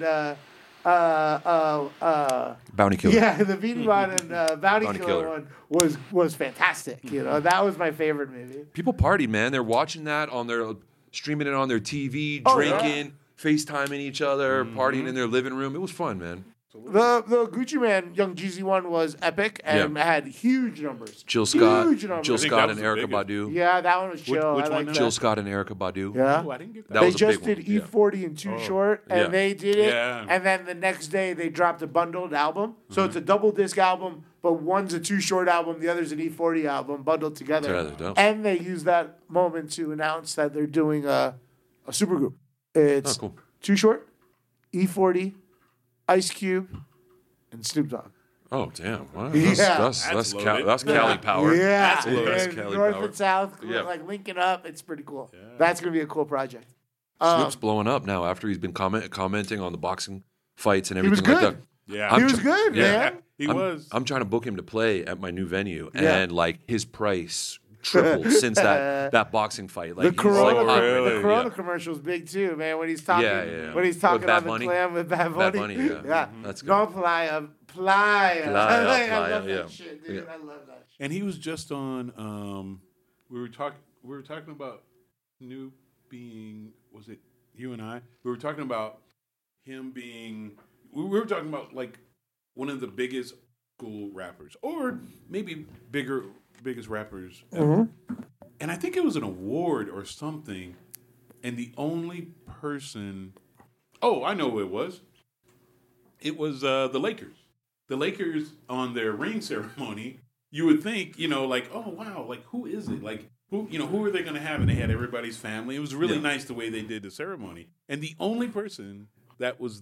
Speaker 5: Bounty Killer.
Speaker 3: yeah, the Beanie Man and Bounty Killer one was fantastic. That was my favorite movie.
Speaker 5: People party, man. They're watching that on their streaming it on their TV, drinking, FaceTiming each other, partying in their living room. It was fun, man.
Speaker 3: The Gucci Man Young Jeezy one was epic and had huge numbers.
Speaker 5: Jill Scott,
Speaker 3: Huge numbers.
Speaker 5: Jill
Speaker 4: I think
Speaker 5: Scott
Speaker 4: that
Speaker 5: and
Speaker 4: was the
Speaker 5: Erykah
Speaker 4: biggest.
Speaker 5: Badu.
Speaker 3: Yeah, that one was chill.
Speaker 4: Which
Speaker 3: I
Speaker 4: one
Speaker 3: like
Speaker 4: now?
Speaker 5: Jill
Speaker 3: that.
Speaker 5: Scott and Erykah Badu.
Speaker 3: Yeah.
Speaker 4: Oh, I didn't get that.
Speaker 5: That
Speaker 3: They
Speaker 5: was a
Speaker 3: just
Speaker 5: big
Speaker 3: did
Speaker 5: one.
Speaker 3: E40 and Too Short, and
Speaker 5: Yeah.
Speaker 3: they did it.
Speaker 4: Yeah.
Speaker 3: And then the next day they dropped a bundled album. So it's a double disc album, but one's a Too Short album, the other's an E40 album bundled together.
Speaker 5: Together, dope.
Speaker 3: And they use that moment to announce that they're doing a supergroup. It's
Speaker 5: Oh, cool.
Speaker 3: Too Short, E40, Ice Cube, and Snoop Dogg.
Speaker 5: Oh, damn. Wow.
Speaker 3: Yeah.
Speaker 5: That's
Speaker 4: loaded.
Speaker 5: Cali power.
Speaker 3: Yeah,
Speaker 4: That's loaded.
Speaker 3: and
Speaker 5: That's Cali
Speaker 3: North
Speaker 5: power.
Speaker 3: and South,
Speaker 5: Yeah.
Speaker 3: like linking up. It's pretty cool. That's gonna be a cool project.
Speaker 5: Snoop's blowing up now after he's been commenting on the boxing fights and
Speaker 3: He was
Speaker 5: everything like
Speaker 3: good.
Speaker 5: that.
Speaker 4: Yeah.
Speaker 3: He was good,
Speaker 5: yeah.
Speaker 3: man.
Speaker 4: He was.
Speaker 5: I'm trying to book him to play at my new venue,
Speaker 3: Yeah.
Speaker 5: and like his price tripled since that boxing fight. Like
Speaker 3: The
Speaker 5: he's
Speaker 3: Corona,
Speaker 5: like,
Speaker 4: really?
Speaker 3: the Corona
Speaker 5: Yeah.
Speaker 3: commercial is big too, man. When he's talking,
Speaker 5: Yeah.
Speaker 3: when he's
Speaker 5: With
Speaker 3: talking
Speaker 5: Bad
Speaker 3: on the
Speaker 5: Bunny?
Speaker 3: clam with Bad
Speaker 5: Bad
Speaker 3: Bunny.
Speaker 5: Bunny, yeah.
Speaker 3: Yeah,
Speaker 5: That's good.
Speaker 3: no playa. I
Speaker 5: Playa,
Speaker 3: love
Speaker 5: yeah.
Speaker 3: that shit, dude.
Speaker 5: Yeah.
Speaker 3: I love that shit.
Speaker 4: And he was just on. We were talking about Snoop being. Was it you and I? We were talking about him being. We were talking about like one of the biggest school rappers, or maybe biggest rappers ever. And I think it was an award or something. And the only person. Oh, I know who it was. It was the Lakers. The Lakers on their ring ceremony you would think, like, oh wow, like who is it? Like who are they going to have? And they had everybody's family. It was really nice the way they did the ceremony. And the only person that was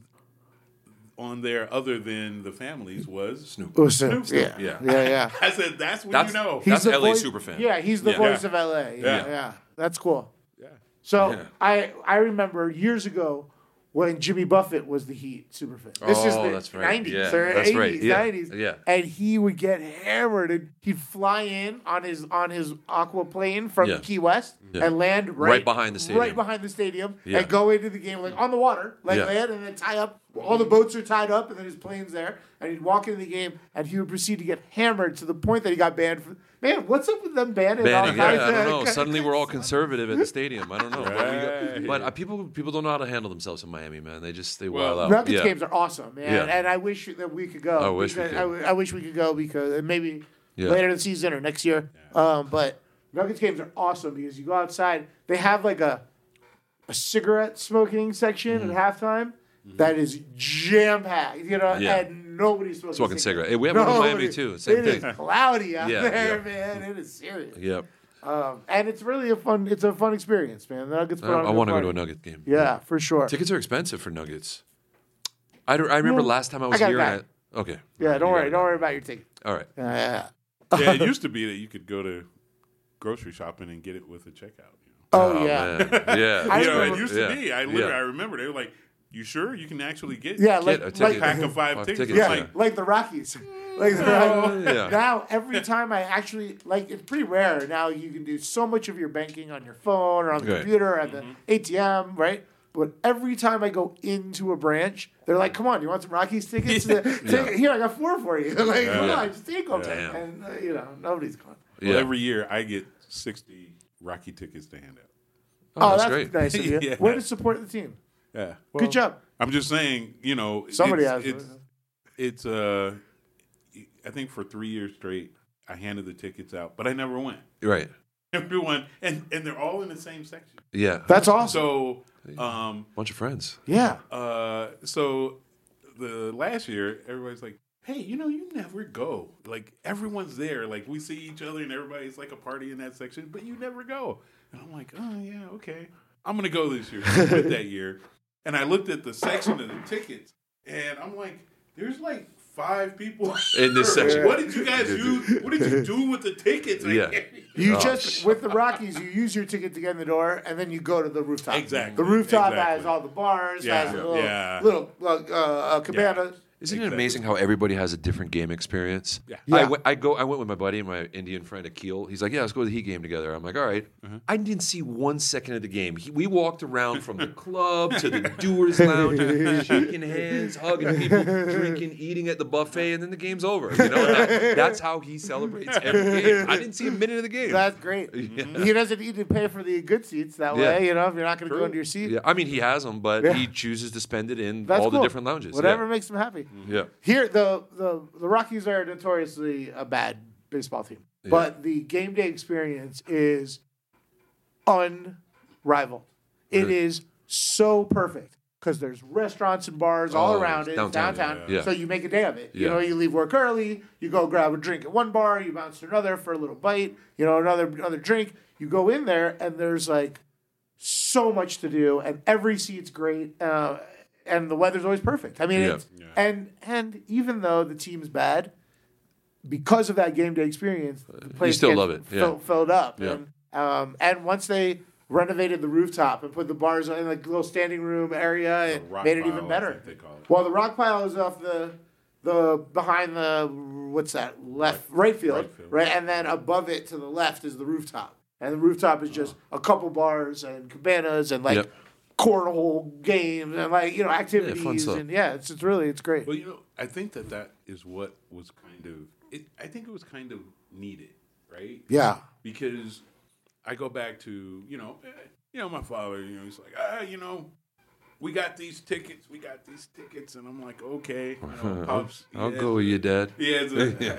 Speaker 4: on there other than the families was
Speaker 5: Snoop.
Speaker 4: Snoop.
Speaker 3: Yeah.
Speaker 4: I said that's when
Speaker 5: That's-
Speaker 4: you know.
Speaker 5: That's
Speaker 3: the
Speaker 5: LA
Speaker 3: voice-
Speaker 5: superfan.
Speaker 3: Yeah, he's the
Speaker 5: Yeah.
Speaker 3: voice of LA. Yeah. That's cool.
Speaker 4: Yeah.
Speaker 3: So
Speaker 5: Yeah.
Speaker 3: I remember years ago when Jimmy Buffett was the Heat superfan. This is the
Speaker 5: that's right.
Speaker 3: 90s
Speaker 5: Yeah,
Speaker 3: or
Speaker 5: that's
Speaker 3: 80s,
Speaker 5: right. Yeah.
Speaker 3: 90s.
Speaker 5: Yeah.
Speaker 3: And he would get hammered and he'd fly in on his aquaplane from
Speaker 5: Yeah.
Speaker 3: Key West
Speaker 5: Yeah.
Speaker 3: and land
Speaker 5: Right behind the stadium.
Speaker 3: Right behind the stadium
Speaker 5: Yeah.
Speaker 3: and go into the game like on the water, like
Speaker 5: Yeah.
Speaker 3: land and then tie up. All the boats are tied up and then his plane's there and he'd walk into the game and he would proceed to get hammered to the point that he got banned. Man, what's up with them banning all
Speaker 5: Banning, I
Speaker 3: kinds
Speaker 5: don't
Speaker 3: of-
Speaker 5: know. Suddenly we're all conservative at the stadium. I don't know.
Speaker 4: Right.
Speaker 5: But people don't know how to handle themselves in Miami, man. They
Speaker 4: Well,
Speaker 5: wild out.
Speaker 3: Nuggets
Speaker 5: Yeah.
Speaker 3: games are awesome, man,
Speaker 5: Yeah.
Speaker 3: and I wish that we could go.
Speaker 5: I wish we
Speaker 3: because-
Speaker 5: could.
Speaker 3: I wish we could go because maybe
Speaker 5: Yeah.
Speaker 3: later in the season or next year. But Nuggets games are awesome because you go outside. They have like a cigarette smoking section
Speaker 5: Mm-hmm.
Speaker 3: at halftime that is jam packed.
Speaker 5: Yeah.
Speaker 3: And nobody's
Speaker 5: Smoking cigarette. Hey, we have one in Miami
Speaker 3: Nobody-
Speaker 5: too. Same
Speaker 3: It
Speaker 5: thing.
Speaker 3: is cloudy out
Speaker 5: Yeah,
Speaker 3: there,
Speaker 5: yeah.
Speaker 3: man. It is serious.
Speaker 5: Yep.
Speaker 3: And it's really a fun experience, man. The Nuggets put on
Speaker 5: I
Speaker 3: a
Speaker 5: want to go
Speaker 3: good
Speaker 5: to a
Speaker 3: party.
Speaker 5: Nugget game.
Speaker 3: Yeah, for sure.
Speaker 5: Tickets are expensive for Nuggets. I remember
Speaker 3: Yeah.
Speaker 5: last time I
Speaker 3: I
Speaker 5: was
Speaker 3: got a
Speaker 5: here.
Speaker 3: guy.
Speaker 5: Okay.
Speaker 3: Yeah, don't worry about your ticket.
Speaker 5: All right.
Speaker 3: Yeah.
Speaker 4: Yeah, it used to be that you could go to grocery shopping and get it with a checkout.
Speaker 3: Oh, yeah.
Speaker 5: Man. Yeah.
Speaker 3: I
Speaker 4: You know,
Speaker 3: remember-
Speaker 4: it used to
Speaker 5: Yeah.
Speaker 4: be.
Speaker 5: Yeah.
Speaker 4: I remember they were like, "You sure you can actually get
Speaker 3: Yeah,
Speaker 5: Get a
Speaker 3: like
Speaker 5: ticket.
Speaker 4: pack of five
Speaker 5: Five
Speaker 4: tickets?"
Speaker 5: tickets,
Speaker 3: yeah,
Speaker 4: Like,
Speaker 3: like the Rockies. Like the Rockies.
Speaker 5: Yeah.
Speaker 3: Now, every time I actually it's pretty rare. Now you can do so much of your banking on your phone or on the
Speaker 5: Right.
Speaker 3: computer or at the ATM, right? But every time I go into a branch, they're like, "Come on, you want some Rockies tickets? Here, I got 4 for you. Like, come on, just take them."
Speaker 5: Damn.
Speaker 3: And nobody's going.
Speaker 4: well,
Speaker 5: Yeah.
Speaker 4: every year I get 60 Rocky tickets to hand out.
Speaker 3: Oh,
Speaker 5: that's
Speaker 3: that's
Speaker 5: great.
Speaker 3: nice of you.
Speaker 4: Yeah.
Speaker 3: Way to support the team.
Speaker 4: Yeah,
Speaker 3: Good job.
Speaker 4: I'm just saying,
Speaker 3: Somebody
Speaker 4: it's,
Speaker 3: has.
Speaker 4: it's I think for 3 years straight, I handed the tickets out, but I never went.
Speaker 5: Right.
Speaker 4: Everyone, and they're all in the same section.
Speaker 5: Yeah.
Speaker 3: That's awesome.
Speaker 4: So,
Speaker 5: Bunch of friends.
Speaker 3: Yeah.
Speaker 4: so the last year, everybody's like, "Hey, you never go. Like everyone's there. Like we see each other, and everybody's like a party in that section, but you never go." And I'm like, "Oh yeah, okay, I'm gonna go this year." So I went that year, and I looked at the section of the tickets, and I'm like, "There's like 5 people
Speaker 5: In this section.
Speaker 4: What did you guys do? What did you do with the tickets?" Like,
Speaker 5: Yeah.
Speaker 3: You
Speaker 5: Oh,
Speaker 3: just with the Rockies, you use your ticket to get in the door, and then you go to the rooftop.
Speaker 4: Exactly,
Speaker 3: The rooftop
Speaker 4: exactly.
Speaker 3: has all the bars,
Speaker 4: Yeah,
Speaker 3: has a
Speaker 4: yeah.
Speaker 3: little cabana.
Speaker 5: Isn't it amazing how everybody has a different game experience?
Speaker 4: Yeah.
Speaker 3: Yeah.
Speaker 5: I went with my buddy and my Indian friend Akil. He's like, "Yeah, let's go to the Heat game together." I'm like, "All right." I didn't see 1 second of the game. We walked around from the club to the Doers Lounge, shaking hands, hugging people, drinking, eating at the buffet, and then the game's over. That's how he celebrates every game. I didn't see a minute of the game.
Speaker 3: That's great. He doesn't need to pay for the good seats that
Speaker 5: Yeah.
Speaker 3: way. If you're not going to go into your seat,
Speaker 5: Yeah, I mean, he has them, but
Speaker 3: Yeah.
Speaker 5: he chooses to spend it in
Speaker 3: that's
Speaker 5: all
Speaker 3: cool.
Speaker 5: the different lounges.
Speaker 3: Whatever makes him happy.
Speaker 5: Yeah.
Speaker 3: Here, the Rockies are notoriously a bad baseball team, but the game day experience is unrivaled. It
Speaker 5: Really?
Speaker 3: is so perfect because there's restaurants and bars all
Speaker 5: Oh,
Speaker 3: around it, downtown.
Speaker 5: yeah.
Speaker 3: So you make a day of it.
Speaker 5: Yeah.
Speaker 3: You leave work early, you go grab a drink at one bar, you bounce to another for a little bite, another drink. You go in there and there's like so much to do, and every seat's great. And the weather's always perfect. I mean,
Speaker 5: Yeah.
Speaker 3: it's, and even though the team's bad, because of that game day experience, the place
Speaker 5: still
Speaker 3: gets
Speaker 5: love it. Yeah.
Speaker 3: filled up.
Speaker 5: Yeah.
Speaker 3: And once they renovated the rooftop and put the bars in like a little standing room area, it
Speaker 4: rock
Speaker 3: made it
Speaker 4: pile,
Speaker 3: even
Speaker 4: I
Speaker 3: better.
Speaker 4: think they call it.
Speaker 3: Well, the rock pile is off the behind the what's that right field,
Speaker 4: Right field.
Speaker 3: right, and then above it to the left is the rooftop, and the rooftop is just a couple bars and cabanas and like.
Speaker 5: Yep.
Speaker 3: Cornhole games and activities
Speaker 5: stuff.
Speaker 3: and it's great.
Speaker 4: Well, I think that is what was kind of. I think it was kind of needed, right?
Speaker 3: Yeah.
Speaker 4: Because I go back to my father. He's like, we got these tickets, and I'm like, okay, pops.
Speaker 5: I'll go with you, Dad.
Speaker 4: He has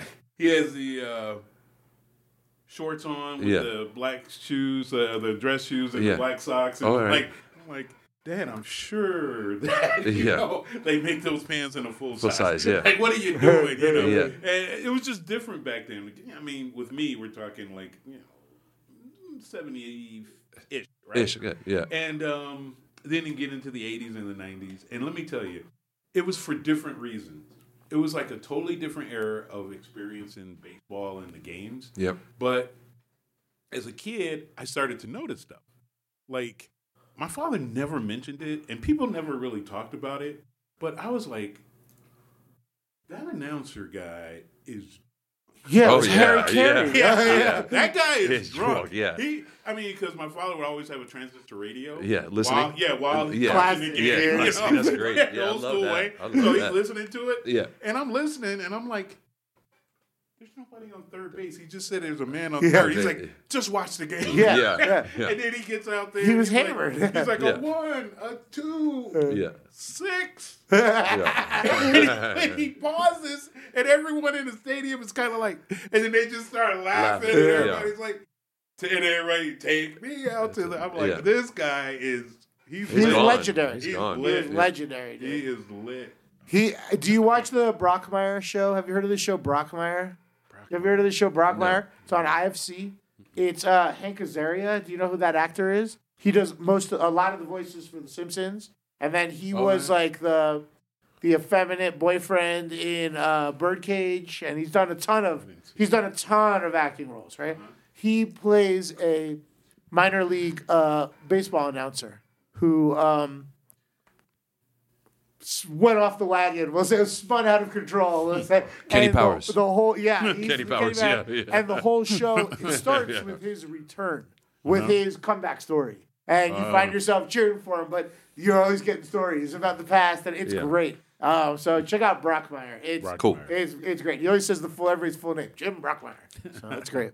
Speaker 4: the shorts on with
Speaker 5: Yeah.
Speaker 4: the black shoes, the dress shoes, and
Speaker 5: Yeah.
Speaker 4: the black socks. And
Speaker 5: Oh, all right.
Speaker 4: I'm like, Dad, I'm sure that they make those pants in a full size.
Speaker 5: Yeah.
Speaker 4: Like, what are you doing? You know,
Speaker 5: Yeah.
Speaker 4: And it was just different back then. I mean, with me, we're talking like 70-ish, right?
Speaker 5: Ish, yeah.
Speaker 4: And then you get into the 80s and the 90s, and let me tell you, it was for different reasons. It was like a totally different era of experiencing baseball and the games.
Speaker 5: Yep.
Speaker 4: But as a kid, I started to notice stuff like. My father never mentioned it, and people never really talked about it. But I was like, that announcer guy is.
Speaker 3: Yeah,
Speaker 5: Oh,
Speaker 3: it was Harry
Speaker 5: yeah,
Speaker 3: Carey.
Speaker 4: Yeah. That guy is
Speaker 5: He's
Speaker 4: drunk.
Speaker 5: drunk, yeah.
Speaker 4: Because my father would always have a transistor radio.
Speaker 5: Yeah, listening.
Speaker 4: While he's
Speaker 5: Yeah.
Speaker 4: watching the game.
Speaker 5: Yeah,
Speaker 4: you
Speaker 5: that's
Speaker 4: know?
Speaker 5: great. Yeah, I
Speaker 4: old
Speaker 5: love
Speaker 4: school
Speaker 5: that.
Speaker 4: way.
Speaker 5: I love
Speaker 4: So he's
Speaker 5: that.
Speaker 4: listening to it.
Speaker 5: Yeah.
Speaker 4: And I'm listening, and I'm like, there's nobody on third base. He just said there's a man on
Speaker 3: Yeah.
Speaker 4: third. He's like, just watch the game.
Speaker 3: Yeah.
Speaker 5: Yeah.
Speaker 4: And then he gets out there.
Speaker 3: He was
Speaker 4: he's like-
Speaker 3: hammered.
Speaker 4: He's like
Speaker 5: Yeah.
Speaker 4: a 1, a 2,
Speaker 5: Yeah.
Speaker 4: 6.
Speaker 5: Yeah.
Speaker 4: And he pauses, and everyone in the stadium is kind of like, and then they just start laughing,
Speaker 5: Laughing.
Speaker 4: and
Speaker 5: Yeah.
Speaker 4: everybody's like, and everybody take me out to the. I'm like,
Speaker 5: Yeah.
Speaker 4: this guy is. He's
Speaker 3: He's
Speaker 4: lit.
Speaker 3: legendary.
Speaker 5: He's
Speaker 4: He's
Speaker 5: gone.
Speaker 3: He
Speaker 4: lit.
Speaker 3: was legendary, dude.
Speaker 4: He is lit.
Speaker 3: Do you watch the Brockmire show? Have you heard of the show Brockmire? Have you heard of the show Brockmire?
Speaker 5: No.
Speaker 3: It's on IFC. It's Hank Azaria. Do you know who that actor is? He does a lot of the voices for The Simpsons, and then he was like the effeminate boyfriend in Birdcage, and he's done a ton of acting roles. Right? He plays a minor league baseball announcer who went off the wagon, was spun out of control.
Speaker 5: Kenny Powers.
Speaker 3: The whole
Speaker 5: Kenny Powers, yeah.
Speaker 3: And the whole show it starts with his return, with his comeback story, and you find yourself cheering for him, but you're always getting stories about the past, and it's great. So check out Brockmire. It's
Speaker 5: Cool.
Speaker 3: It's great. He always says everybody's full name, Jim Brockmire. So that's great.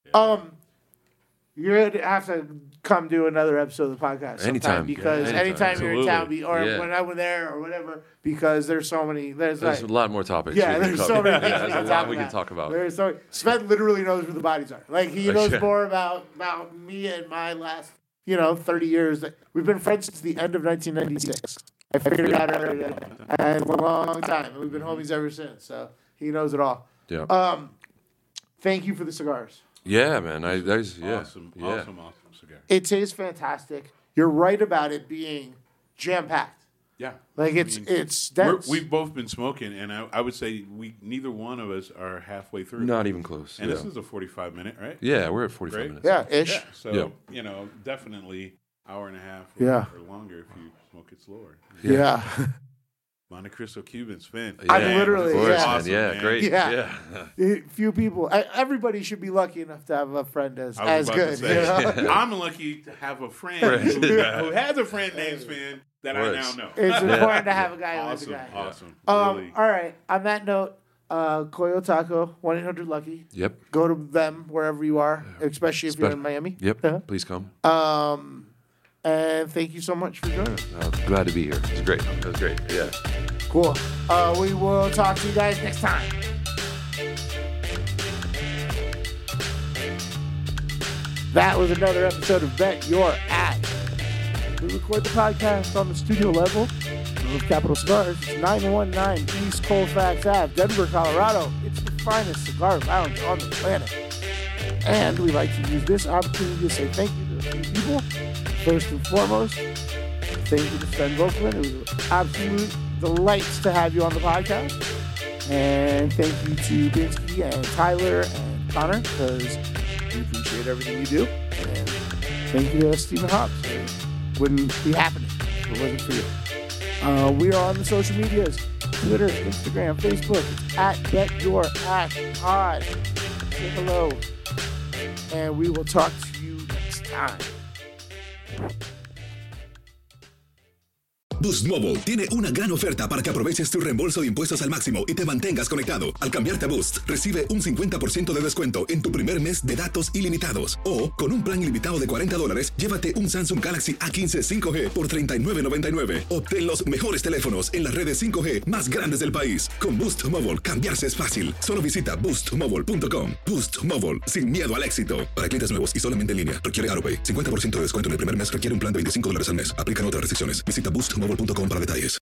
Speaker 3: You're gonna have to come do another episode of the podcast sometime,
Speaker 5: Anytime.
Speaker 3: because
Speaker 5: Yeah,
Speaker 3: anytime you're in town,
Speaker 4: Absolutely.
Speaker 3: or
Speaker 5: Yeah.
Speaker 3: when I'm there or whatever, because there's so many. There's
Speaker 5: There's
Speaker 3: like,
Speaker 5: a lot more topics.
Speaker 3: yeah,
Speaker 5: we can
Speaker 3: there's
Speaker 5: cover.
Speaker 3: so many things
Speaker 5: Yeah,
Speaker 3: we
Speaker 5: there's a
Speaker 3: can
Speaker 5: lot
Speaker 3: talk
Speaker 5: we can
Speaker 3: about.
Speaker 5: talk about.
Speaker 3: There's so Sven literally knows where the bodies are. Like he knows
Speaker 5: Yeah.
Speaker 3: more about me and my last 30 years. We've been friends since the end of 1996. I figured it out earlier, and a long time, and we've been homies ever since. So he knows it all.
Speaker 5: Yeah.
Speaker 3: Thank you for the cigars.
Speaker 5: Yeah, man.
Speaker 4: Awesome,
Speaker 5: Yeah.
Speaker 4: awesome cigar.
Speaker 3: It tastes fantastic. You're right about it being jam packed.
Speaker 4: Yeah.
Speaker 3: Like it's dense.
Speaker 4: We've both been smoking, and I would say neither one of us are halfway through.
Speaker 5: Not even close.
Speaker 4: And
Speaker 5: yeah.
Speaker 4: this is a 45-minute, right?
Speaker 5: Yeah, we're at 45
Speaker 4: Great.
Speaker 5: minutes.
Speaker 3: yeah, ish.
Speaker 4: Yeah. So,
Speaker 5: Yeah.
Speaker 4: Definitely hour and a half or longer if you smoke it slower.
Speaker 3: Yeah.
Speaker 4: Monte Cristo Cuban, Sven.
Speaker 3: I'm
Speaker 5: Yeah,
Speaker 3: literally-
Speaker 5: of course,
Speaker 3: yeah.
Speaker 5: man.
Speaker 4: Awesome,
Speaker 5: Yeah,
Speaker 4: man.
Speaker 5: great.
Speaker 3: Yeah.
Speaker 5: Yeah.
Speaker 3: Few people. Everybody should be lucky enough to have a friend as
Speaker 4: I was about
Speaker 3: good.
Speaker 4: to say,
Speaker 3: you know?
Speaker 4: I'm lucky to have a friend who has a friend named Sven that I now know.
Speaker 3: It's important to have a guy who has a
Speaker 4: Awesome,
Speaker 3: guy.
Speaker 4: awesome. Really.
Speaker 3: All right. On that note, Koyo Taco, 1-800-LUCKY.
Speaker 5: Yep.
Speaker 3: Go to them wherever you are, especially if you're in Miami.
Speaker 5: Yep.
Speaker 3: Yeah.
Speaker 5: Please come.
Speaker 3: And thank you so much for joining us.
Speaker 5: Glad to be here. It was great. It was great. Yeah.
Speaker 3: Cool. We will talk to you guys next time. That was another episode of Bet Your Ass. We record the podcast on the studio level of Capital Cigars. It's 919 East Colfax Ave, Denver, Colorado. It's the finest cigar lounge on the planet. And we like to use this opportunity to say thank you to a few people. First and foremost, thank you to Sven Volkman. It was an absolute delight to have you on the podcast. And thank you to Binsky and Tyler and Connor, because we appreciate everything you do. And thank you to Stephen Hobbs. It wouldn't be happening if it wasn't for you. We are on the social medias, Twitter, Instagram, Facebook. It's at BetYourAshPod. Say hello. And we will talk to you next time.
Speaker 6: Boost Mobile tiene una gran oferta para que aproveches tu reembolso de impuestos al máximo y te mantengas conectado. Al cambiarte a Boost, recibe un 50% de descuento en tu primer mes de datos ilimitados. O, con un plan ilimitado de $40, llévate un Samsung Galaxy A15 5G por $39.99. Obtén los mejores teléfonos en las redes 5G más grandes del país. Con Boost Mobile, cambiarse es fácil. Solo visita boostmobile.com. Boost Mobile, sin miedo al éxito. Para clientes nuevos y solamente en línea, requiere AutoPay. 50% de descuento en el primer mes requiere un plan de $25 al mes. Aplican otras restricciones. Visita boostmobile.com para detalles.